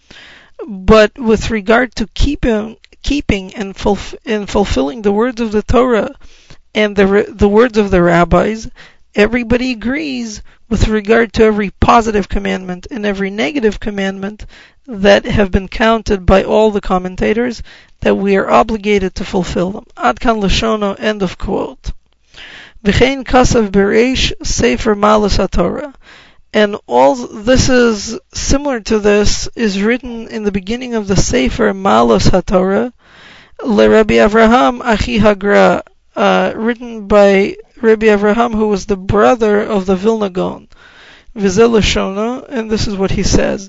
But with regard to keeping and fulfilling the words of the Torah and the words of the rabbis, everybody agrees with regard to every positive commandment and every negative commandment that have been counted by all the commentators, that we are obligated to fulfill them. Ad kan Lashono, end of quote. V'chein kasav bereish sefer malas haTorah. And all this is similar to this is written in the beginning of the sefer malas haTorah, le Rabbi Avraham Achi Hagra, written by Rabbi Avraham, who was the brother of the Vilna Gaon. V'zeh Lashono, and this is what he says.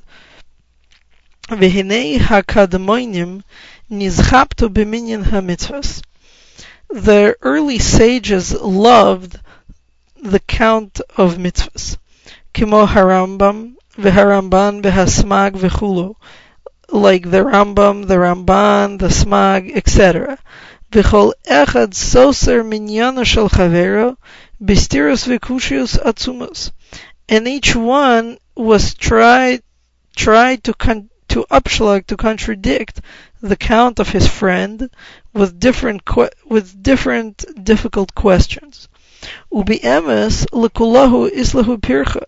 V'hinei hakadmoinim nizchaptu b'minyan hamitzvos. The early sages loved the count of mitzvahs. Kimo harambam v'haramban v'hasmag v'chulu, like the Rambam, the Ramban, the Smag, etc. V'chol echad soser minyano shel chavero b'stiros v'kushios atzumos. And each one was tried to contradict the count of his friend with different difficult questions. Ubi emes lekulahu islahu pircha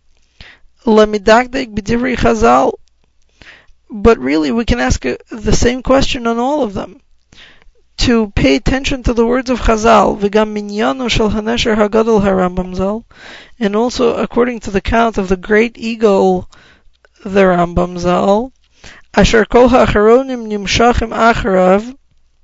lamidagdek b'divrei Chazal. But really, we can ask the same question on all of them. To pay attention to the words of Chazal, v'gam minyano shel hanesher hagadol harambam zal, and also according to the count of the great eagle, the Rambam zal, asher kol ha'acharonim nimshachim acharav,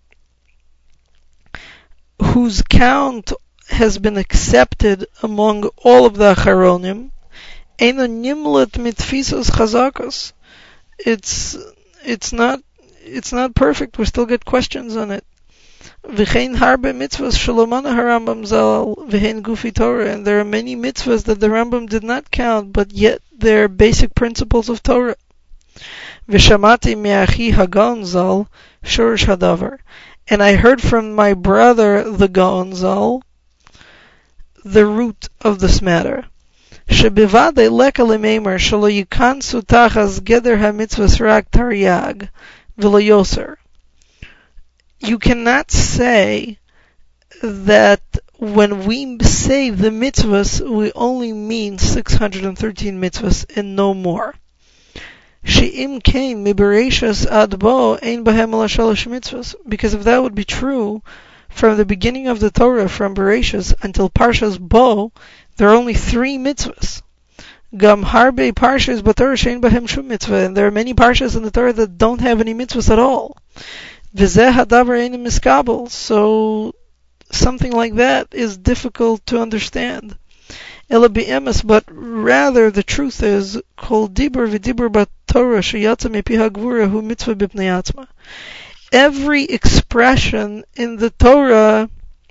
whose count has been accepted among all of the acharonim, eino nimlet mitfisos chazakos. It's not perfect. We still get questions on it. V'chein harbe mitzvahs shalomana harambam zal v'chein gufi Torah, and there are many mitzvahs that the Rambam did not count, but yet they're basic principles of Torah. V'shamati me'achi haGaon zal shorish hadavar, and I heard from my brother the Gaon zal the root of this matter. Shebivadei leka lemeimer shelo yikansu tachas geder hamitzvahs rak taryag v'lo yoser. You cannot say that when we say the mitzvahs, we only mean 613 mitzvahs and no more. She'im kain mibereshas ad bo ein bahem ela shalosh mitzvahs. Because if that would be true, from the beginning of the Torah, from Bereshus until Parshas Bo, there are only 3 mitzvahs. Gam harbe parshas b'Torah she'ein bahem shum mitzvah, and there are many parshas in the Torah that don't have any mitzvahs at all. V'zeh hadavar ein miskabel. So something like that is difficult to understand. Ela be'emes, but rather the truth is, kol dibur v'dibur b'Torah sheyatza mipi hagvura hu mitzvah b'pnei atzma. Every expression in the Torah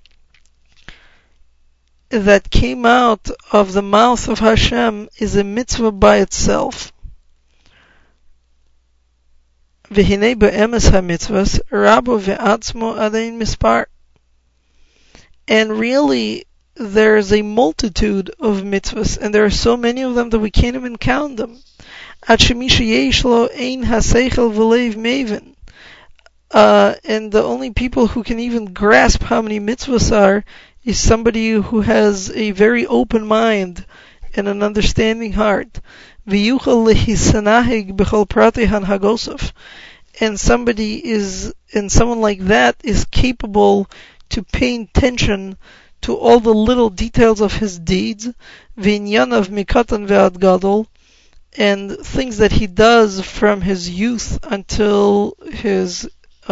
that came out of the mouth of Hashem is a mitzvah by itself. V'hinei be'emes ha-mitzvahs rabo ve'atzmo adain mispar. And really, there is a multitude of mitzvahs, and there are so many of them that we can't even count them. Ad shemisha yesh lo ein haseichel v'leiv meivin. And the only people who can even grasp how many mitzvahs are is somebody who has a very open mind and an understanding heart. V'yuchal lehisanahig b'chol pratei hanhagosov. And someone like that is capable to pay attention to all the little details of his deeds, v'inyan mikatan ve'ad gadol, and things that he does from his youth until his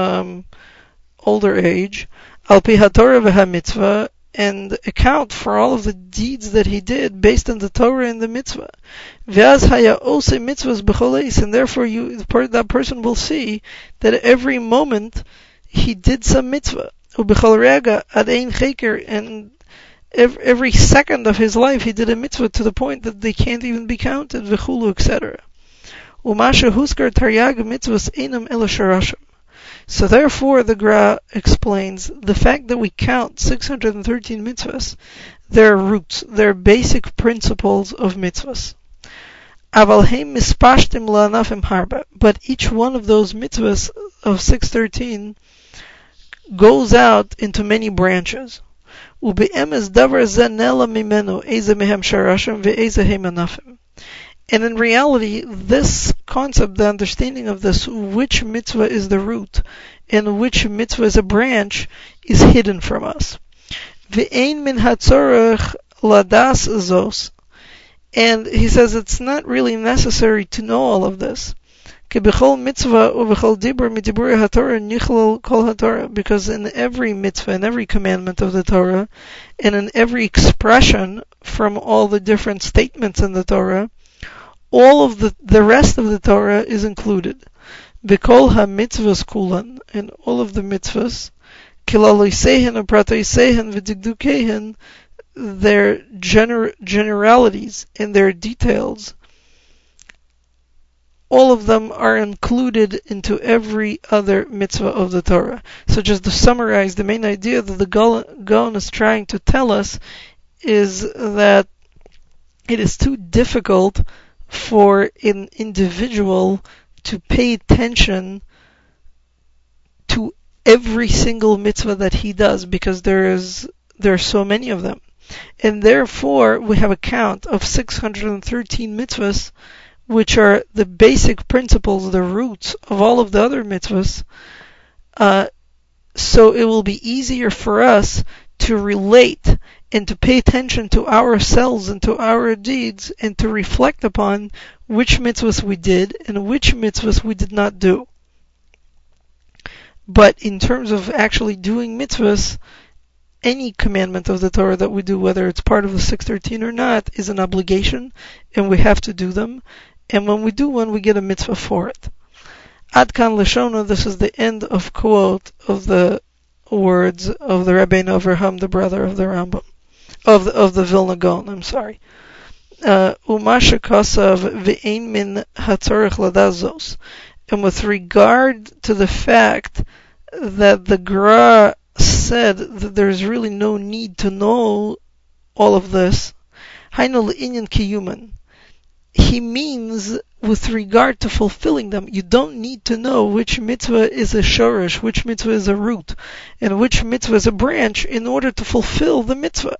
older age, al pi haTorah v'ha-mitzvah, and account for all of the deeds that he did based on the Torah and the mitzvah. Ve'az haya ose mitzvahs b'chol eis, and therefore that person will see that every moment he did some mitzvah. U'b'chol rega ad ein cheker, and every second of his life he did a mitzvah to the point that they can't even be counted, v'chulu, etc. U'masha huskar taryag mitzvahs einam ela sharashim. So therefore, the Gra explains, the fact that we count 613 mitzvahs, they're roots, they're basic principles of mitzvahs. Aval heim mispashtim la'anafim harba, but each one of those mitzvahs of 613 goes out into many branches. Ube'emes davar zanela mimenu eze mehem sharashim ve'eze heim anafim. And in reality, this concept, the understanding of this, which mitzvah is the root and which mitzvah is a branch, is hidden from us. Ve'ein min hatzorach ladas zos. And he says it's not really necessary to know all of this. Kebechol mitzvah uvechol dibur midibur haTorah nichlal kol haTorah. Because in every mitzvah, in every commandment of the Torah, and in every expression from all the different statements in the Torah, all of the rest of the Torah is included. B'kol ha-mitzvahs kulan, and all of the mitzvahs, kilaloisehen u'pratoisehen v'digdukehen, their generalities and their details, all of them are included into every other mitzvah of the Torah. So just to summarize, the main idea that the Gaon is trying to tell us is that it is too difficult for an individual to pay attention to every single mitzvah that he does, because there are so many of them. And therefore, we have a count of 613 mitzvahs, which are the basic principles, the roots of all of the other mitzvahs. So it will be easier for us to relate and to pay attention to ourselves and to our deeds, and to reflect upon which mitzvahs we did and which mitzvahs we did not do. But in terms of actually doing mitzvahs, any commandment of the Torah that we do, whether it's part of the 613 or not, is an obligation, and we have to do them. And when we do one, we get a mitzvah for it. Ad kan Lashona, this is the end of quote of the words of the Rabbeinu Avraham, the brother of the Rambam, of the Vilna Gaon, I'm sorry. Umasha kasav ve'ein min hatzorech ladazos. And with regard to the fact that the Gra said that there's really no need to know all of this, hainu le'inyan kiyuman, he means with regard to fulfilling them. You don't need to know which mitzvah is a shorish, which mitzvah is a root, and which mitzvah is a branch in order to fulfill the mitzvah.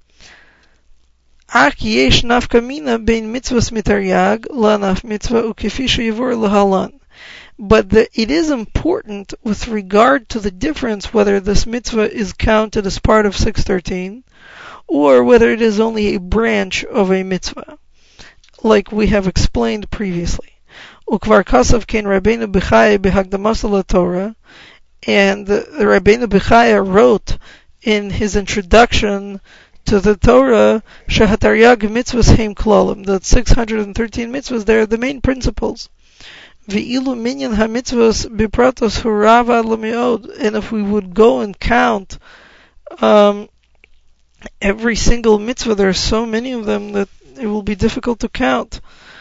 Ach yesh nafka mina bein mitzvahs mitaryag lanaf mitzvah ukefi sheyivur lahalan. But it is important with regard to the difference whether this mitzvah is counted as part of 613 or whether it is only a branch of a mitzvah, like we have explained previously. Ukvar kasav kein Rabbeinu Bechaya behagdamas LaTorah, and Rabbeinu Bechaya wrote in his introduction to the Torah, Shehataryag mitzvahs heim klolim, the 613 mitzvahs, they're the main principles. Ve'ilu minyan ha-mitzvahs bipratos hurava l'meod, and if we would go and count every single mitzvah, there are so many of them that it will be difficult to count.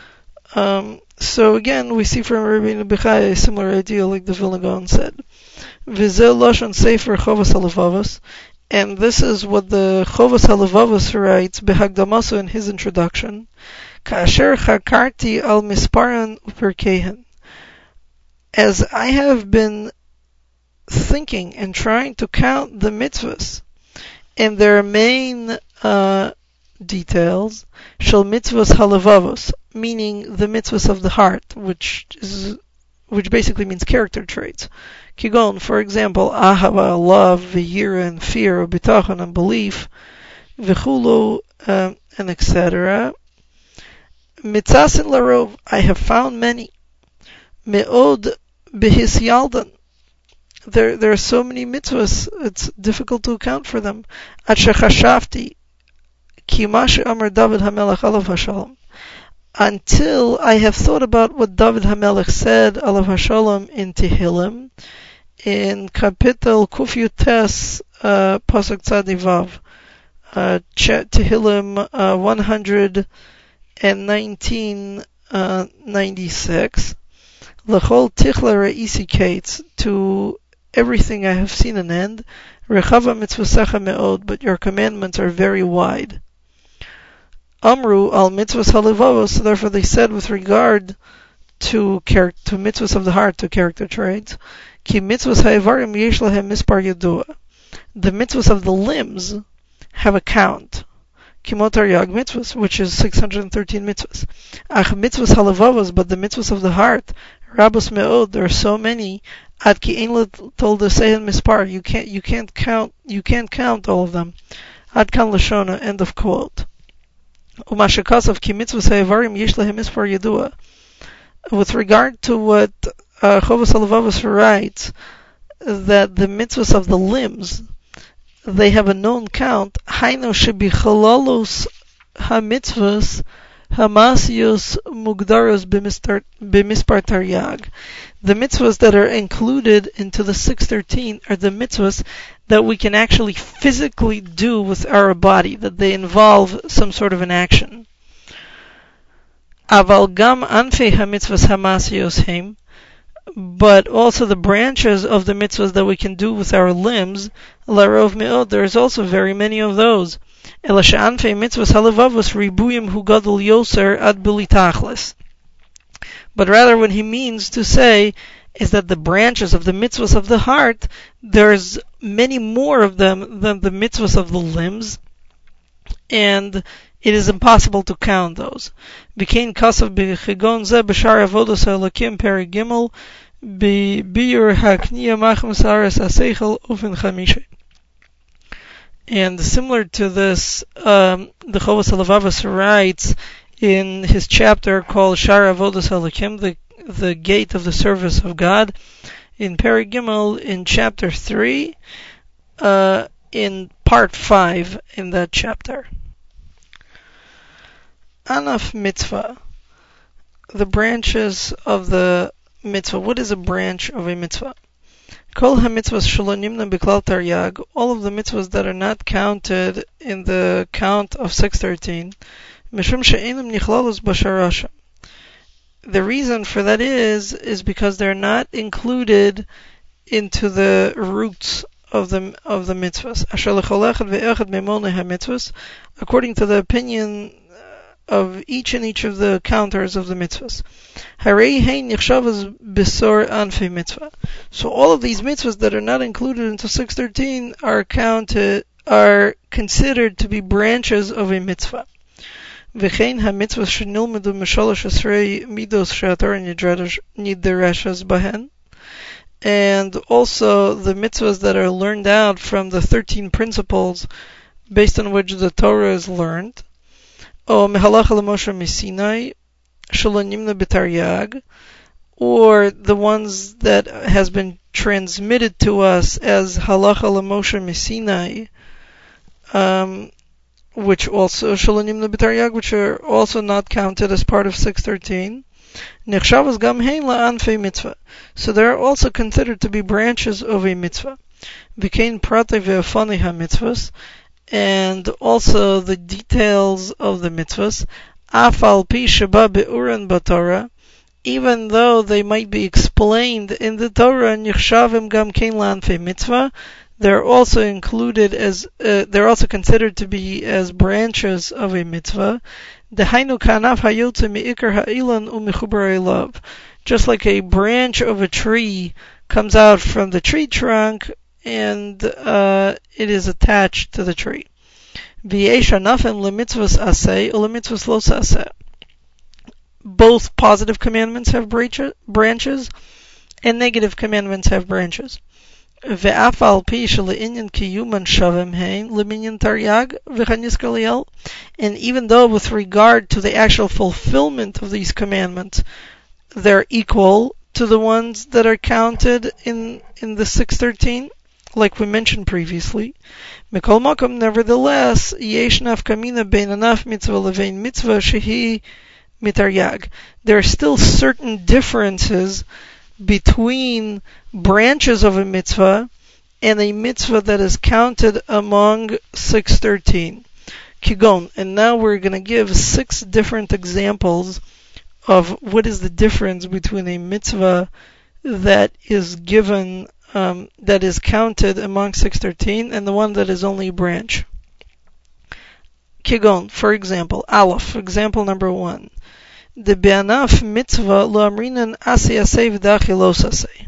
So again, we see from Rabbeinu Bechai a similar idea like the Vilna Gaon said. V'zeh lashon sefer Chovos HaLevavos, and this is what the Chovos HaLevavos writes behagdamaso in his introduction. Ka'asher chakarti al misparan uperkehen. As I have been thinking and trying to count the mitzvahs and their main details, shel mitzvahs halevavos, meaning the mitzvahs of the heart, which basically means character traits. Kigon, for example, ahava, love, v'yira, and fear, bitachon, and belief, v'chulu, and etc. Mitzasin larov, I have found many. Me'od behisyaldan. There are so many mitzvahs, it's difficult to account for them. Ad shechashafti, ki ma she'amar David HaMelech alav hashalom. Until I have thought about what David HaMelech said, alav hashalom, in Tehillim, in Kapitel Kuf Yutes, Pasuk Tzadi Vav, Tehillim 119:96. L'chol tichla re'isi kates, to everything I have seen an end. Rechava mitzvasecha me'od, but your commandments are very wide. Amru al mitzvahs halevavos, so therefore they said with regard to mitzvahs of the heart, to character traits, ki mitzvahs ha'evarim yesh lahem mispar yadua. The mitzvahs of the limbs have a count. Kimotar Yag mitzvahs, which is 613 mitzvahs. Ach mitzvahs halevavos, but the mitzvahs of the heart, rabos me'od, there are so many. Ad ki ein told the sehen mispar, you can't count all of them. Ad kan lashona, end of quote. Umashakasav ki mitzvahs ha'evarim yesh lahem mispar yadua. With regard to what Chovos HaLevavos writes, that the mitzvahs of the limbs, they have a known count. Hainu shebichalalos ha-mitzvahs hamasios mugdaros b'mispar taryag. The mitzvahs that are included into the 613 are the mitzvahs that we can actually physically do with our body, that they involve some sort of an action. Aval gam anfei ha-mitzvahs hamasios heim, but also the branches of the mitzvahs that we can do with our limbs, larov me'od, there's also very many of those. Ela she'anfei mitzvahs halevavos ribuyim hu gadol yoser ad bili tachlis. But rather what he means to say is that the branches of the mitzvahs of the heart, there's many more of them than the mitzvahs of the limbs, and it is impossible to count those. B'kein kasav b'chigon zeh b'shar avodos ha'elakim peri gimel b'biyur ha'kniya machem saras ha'seichel ufen chamishe. And similar to this, the Chovos HaLevavos writes in his chapter called Shar Avodos Halakim, the gate of the service of God, in Peri Gimel, in chapter 3, in part 5 in that chapter. Anaf mitzvah, the branches of the mitzvah. What is a branch of a mitzvah? Kol ha-mitzvahs shelo nimna b'klal taryag, all of the mitzvahs that are not counted in the count of 613, mishum she'enim nichlalos b'sharashim. The reason for that is because they're not included into the roots of the mitzvahs. Asher l'chol echad ve'echad memoneh ha-mitzvahs, according to the opinion of each and each of the counters of the mitzvahs. Harei hein nichshavas besor anfei mitzvah. So all of these mitzvahs that are not included into 613 are considered to be branches of a mitzvah. V'chein ha-mitzvahs shenilmedu mishalosh esrei midos she'atorah nidereshas bahen. And also the mitzvahs that are learned out from the 13 principles based on which the Torah is learned. O mehalacha l'Moshe misinai shelo nimna b'taryag, or the ones that has been transmitted to us as halacha l'Moshe Missinai, which also shalonim lebitaryag, which are also not counted as part of 613. Nechshavas gam hein la'anfei mitzvah. So they are also considered to be branches of a mitzvah. V'kein pratei ve'afani ha-mitzvahs, and also the details of the mitzvahs. Afal pi sheba be'uran b'Torah, even though they might be explained in the Torah, nechshavim gam kein la'anfei mitzvah, they're also included as they're also considered to be as branches of a mitzvah. Dehainu ka'anaf hayotze mi'ikar ha'ilan u'mechubar elav. Just like a branch of a tree comes out from the tree trunk and it is attached to the tree. V'yesh anafim lemitzvos aseh u'lemitzvos lo aseh. Both positive commandments have branches, and negative commandments have branches. Ve'afal pi shele'inyan kiyuman shavim hein leminyan taryag v'chanizkar liel. And even though with regard to the actual fulfillment of these commandments, they're equal to the ones that are counted in the 613, like we mentioned previously. Mikol makom, nevertheless, yesh nafkamina bein anaf mitzvah levein mitzvah shehi mitaryag. There are still certain differences between branches of a mitzvah and a mitzvah that is counted among 613. Kigon. And now we're going to give 6 different examples of what is the difference between a mitzvah that is given, that is counted among 613, and the one that is only a branch. Kigon, for example, Aleph, example number 1. The be'anaf mitzvah lo amrinan aseh aseh v'dachi lo aseh.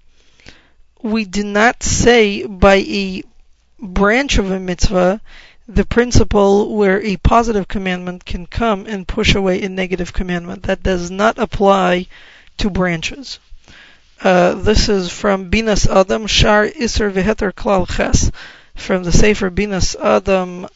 We do not say by a branch of a mitzvah the principle where a positive commandment can come and push away a negative commandment. That does not apply to branches. This is from Binas Adam, Shar Isser V'Heter Klal Ches, from the Sefer Binas Adam,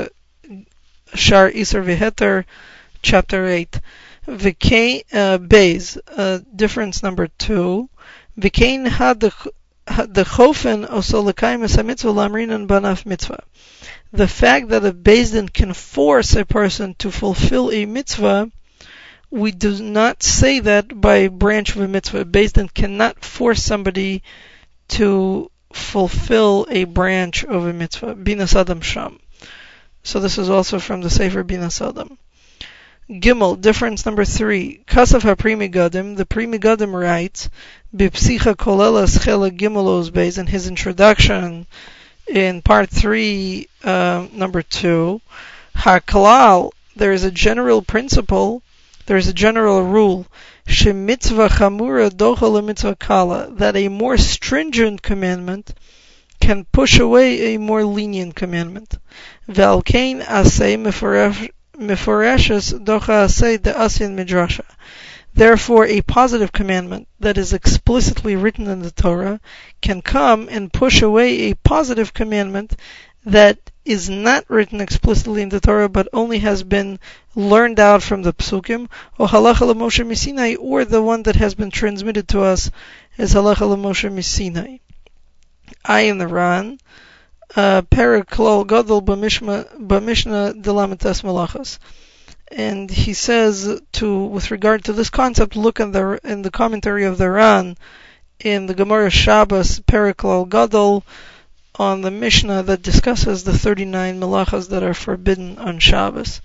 Shar Isser V'Heter, chapter 8. V'kein Beis, difference number 2. V'kein had the chofen oso l'kayim es ha-mitzvah l'amrinan banaf mitzvah. The fact that a Beis Din can force a person to fulfill a mitzvah, we do not say that by a branch of a mitzvah. A Beis Din cannot force somebody to fulfill a branch of a mitzvah. Binas Adam Sham. So this is also from the Sefer Binas Adam. Gimel, difference number 3. Kasav ha-Pri Megadim, the Pri Megadim writes, B'psicha kolelas chela gimelos Beis, in his introduction in part 3, number 2, ha-Klal, there is a general principle, there is a general rule, she-mitzvah chamura docha le-mitzvah kala, that a more stringent commandment can push away a more lenient commandment. Ve'al-kein aseh meforeshes docha aseh de asyin midrasha. Therefore, a positive commandment that is explicitly written in the Torah can come and push away a positive commandment that is not written explicitly in the Torah but only has been learned out from the Psukim, or halacha l'Moshe Missinai, or the one that has been transmitted to us as halacha l'Moshe Missinai. I in the Ran, Perek Klal Gadol b'Mishnah Delamitas Malachas. And he says, with regard to this concept, look in the commentary of the Ran in the Gemara Shabbos, Perek Klal Gadol, on the Mishnah that discusses the 39 melachas that are forbidden on Shabbos.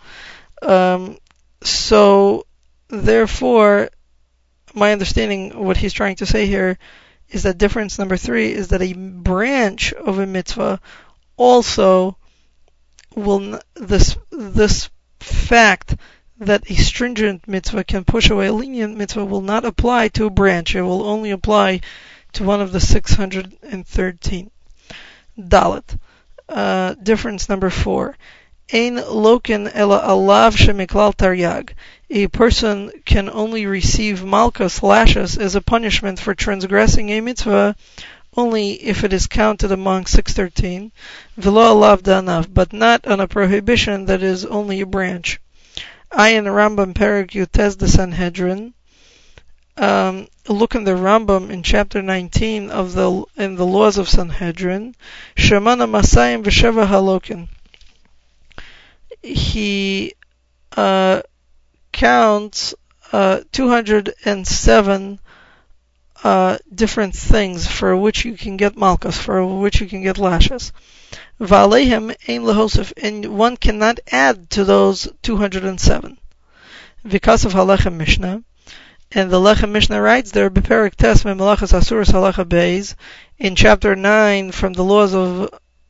So, therefore, my understanding, what he's trying to say here, is that difference number 3 is that a branch of a mitzvah also will, this fact that a stringent mitzvah can push away a lenient mitzvah will not apply to a branch. It will only apply to one of the 613. Dalet. Difference number 4. Ein loken ela alav shemiklal taryag. A person can only receive malchus, lashes, as a punishment for transgressing a mitzvah only if it is counted among 613, v'lo alav danav, but not on a prohibition that is only a branch. Ayin Rambam Perek Yutez the Sanhedrin, look in the Rambam in chapter 19 in the laws of Sanhedrin, Shemana Masayim v'Sheva Halokin. He counts 207 different things for which you can get malchus, for which you can get lashes. V'aleihim ein lehosef, and one cannot add to those 207. Because of Halechem Mishnah, and the Lechem Mishnah writes there, Beperek Tes Me'Melachas Asuras Halacha Beis, in chapter 9 from the laws of,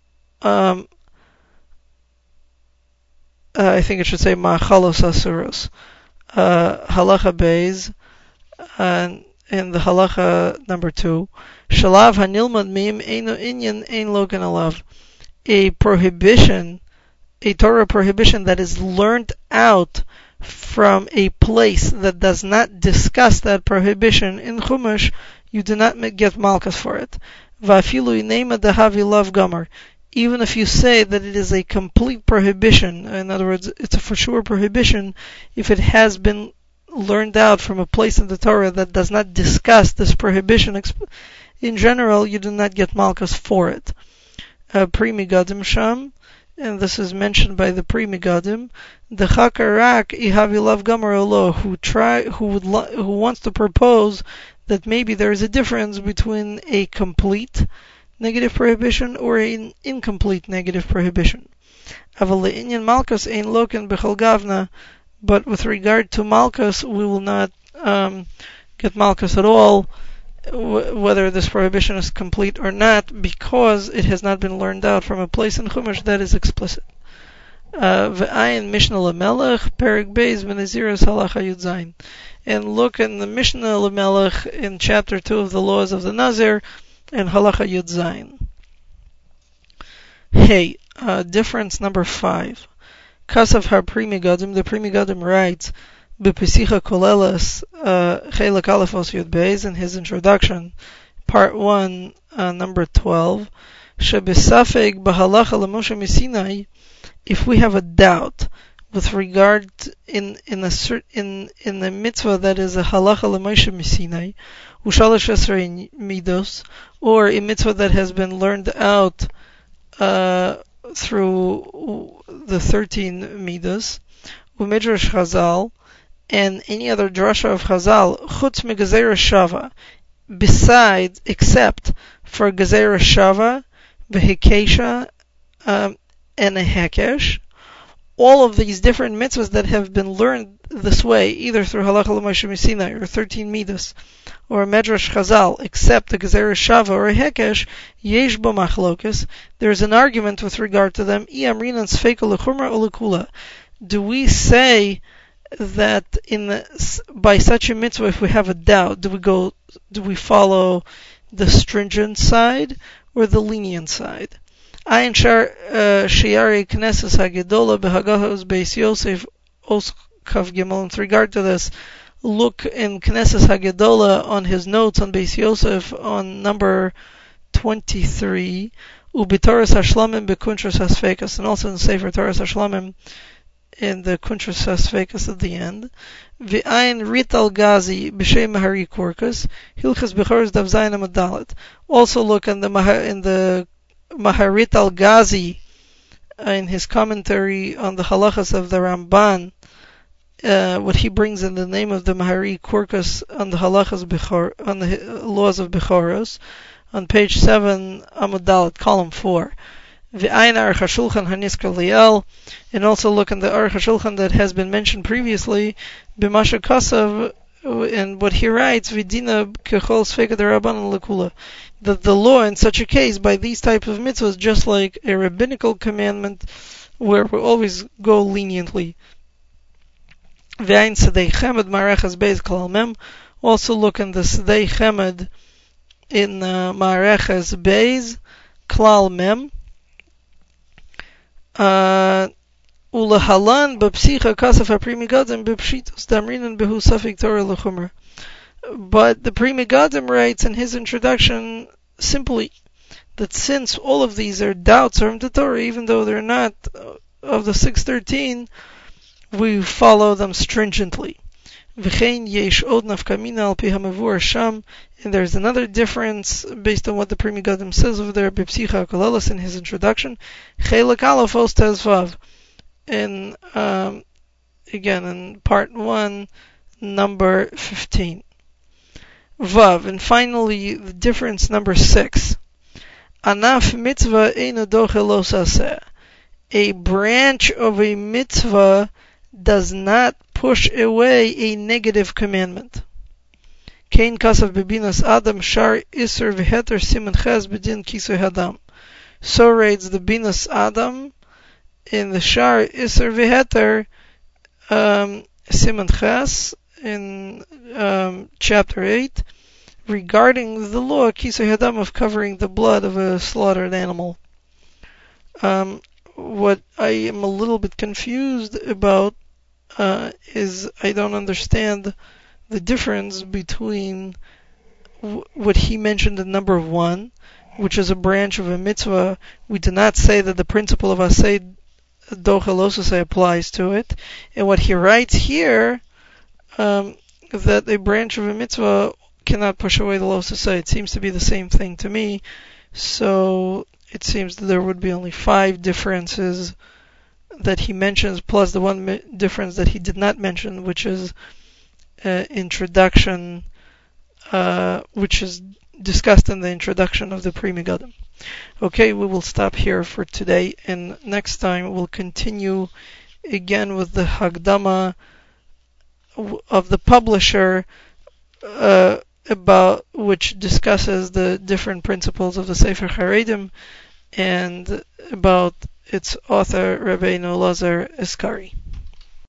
I think it should say Ma'achalos Asuros, Halacha Beis, and in the Halacha number 2, Shalav Hanilmad Mim Eino Inyan Ein Logan Alav, a prohibition, a Torah prohibition that is learned out from a place that does not discuss that prohibition in Chumash, you do not get malchus for it. Va'afilu inema dehavi lav gamar. Even if you say that it is a complete prohibition, in other words, it's a for sure prohibition, if it has been learned out from a place in the Torah that does not discuss this prohibition in general, you do not get malchus for it. Pri Migadim Sham, and this is mentioned by the Pri Migadim, the Chakarak Ihavi Lav Gamar Olo, who wants to propose that maybe there is a difference between a complete negative prohibition or an incomplete negative prohibition. Aval le'inyan malchus ein loken b'chol gavna, but with regard to malchus, we will not get malchus at all, whether this prohibition is complete or not, because it has not been learned out from a place in Chumash that is explicit. V'ayin Mishnah Lamelech, Perek Beis B'Naziros Halacha Yud Zayin. And look in the Mishnah Lamelech in chapter 2 of the laws of the Nazir, and Halacha Yud Zayin. Hey, difference number 5. Kasav Har Pri Migadim, the Pri Migadim writes, B'Pesicha Kolelas, Chelak Aleph Os Yud Beis, in his introduction, part 1, number 12, Shebesafeg B'Halacha L'Moshe Misinai, if we have a doubt with regard in the mitzvah that is a halacha l'Moshe Misinai, u'shalosh esrei midos, or a mitzvah that has been learned out through the 13 midos, u'midrash Chazal, and any other drasha of Chazal, chutz megazera shava, besides, except for gezera shava, v'hekesha, and a hekesh, all of these different mitzvahs that have been learned this way, either through halacha l'Moshe Misinai or 13 midas, or a medrash Chazal, except the gezerah shava or a hekesh, yesh bo machlokas, there is an argument with regard to them. Iamrinan sfeika lechumra o lekula. Do we say that by such a mitzvah, if we have a doubt, do we follow the stringent side or the lenient side? Ayin Shiari Knesses Hagedola Behagahos Beis Yosef Os Kav Gimel. With regard to this, look in Knesses Hagedola on his notes on Beis Yosef on number 23, Ubitoras Hashlamim Bekuntras Hasfekas, and also in Sefer Toras Hashlamim in the Kuntras Hasfekas at the end. V'ayin Rital Gazi B'Shem Mahari Korkas Hilchas Bechoros Dav Zayin Amadalet. Also look in the Maharit al-Ghazi, in his commentary on the halachas of the Ramban, what he brings in the name of the Mahari Korkus on the halachas on the laws of Bechoros, on page 7, Amud Dalet, column 4. V'ayin Aruch HaShulchan Haniskar Liel, and also look in the Aruch HaShulchan that has been mentioned previously, B'Masha Kasav, and what he writes, V'dina kechol sfeika derabanan lekula, that the law in such a case, by these type of mitzvahs, just like a rabbinical commandment, where we always go leniently. V'ayin Sedei Chemed Ma'arechas Beis Klal Mem, also look in the Sedei Chemed in Ma'arechas Beis Klal Mem. Ulahalan b'psicha kasaf ha-Pri Migadim b'pshitos damrinan behu safik Torah l'chumra. But the Pri Migadim writes in his introduction simply that since all of these are doubts from the Torah, even though they're not of the 613, we follow them stringently. V'chein yesh od nafkamina al pi hamavur sham, and there's another difference based on what the Pri Megadim says over there, B'psicha HaKolelos, in his introduction, Chelek Aleph Ostez Vav, in again in part 1, number 15. Vav, and finally the difference number 6. Anaf mitzvah eino doche lo saseh. A branch of a mitzvah does not push away a negative commandment. Kain kasav bebinas adam shar iser v'heter siman ches bedin kisoy hadam. So reads the binas adam in the shar iser v'heter siman ches in chapter 8 regarding the law kisoy hadam of covering the blood of a slaughtered animal. What I am a little bit confused about is I don't understand the difference between what he mentioned in number 1, which is a branch of a mitzvah. We do not say that the principle of Asay Doche Lo Saseh applies to it, and what he writes here, that a branch of a mitzvah cannot push away the Lo Saseh. It seems to be the same thing to me, so it seems that there would be only 5 differences that he mentions, plus the one difference that he did not mention, which is introduction, which is discussed in the introduction of the Pri Megadim. Okay, we will stop here for today, and next time we'll continue again with the Hagdama of the publisher, about which discusses the different principles of the Sefer Haredim, and about its author, Rabbeinu Elazar Eskari.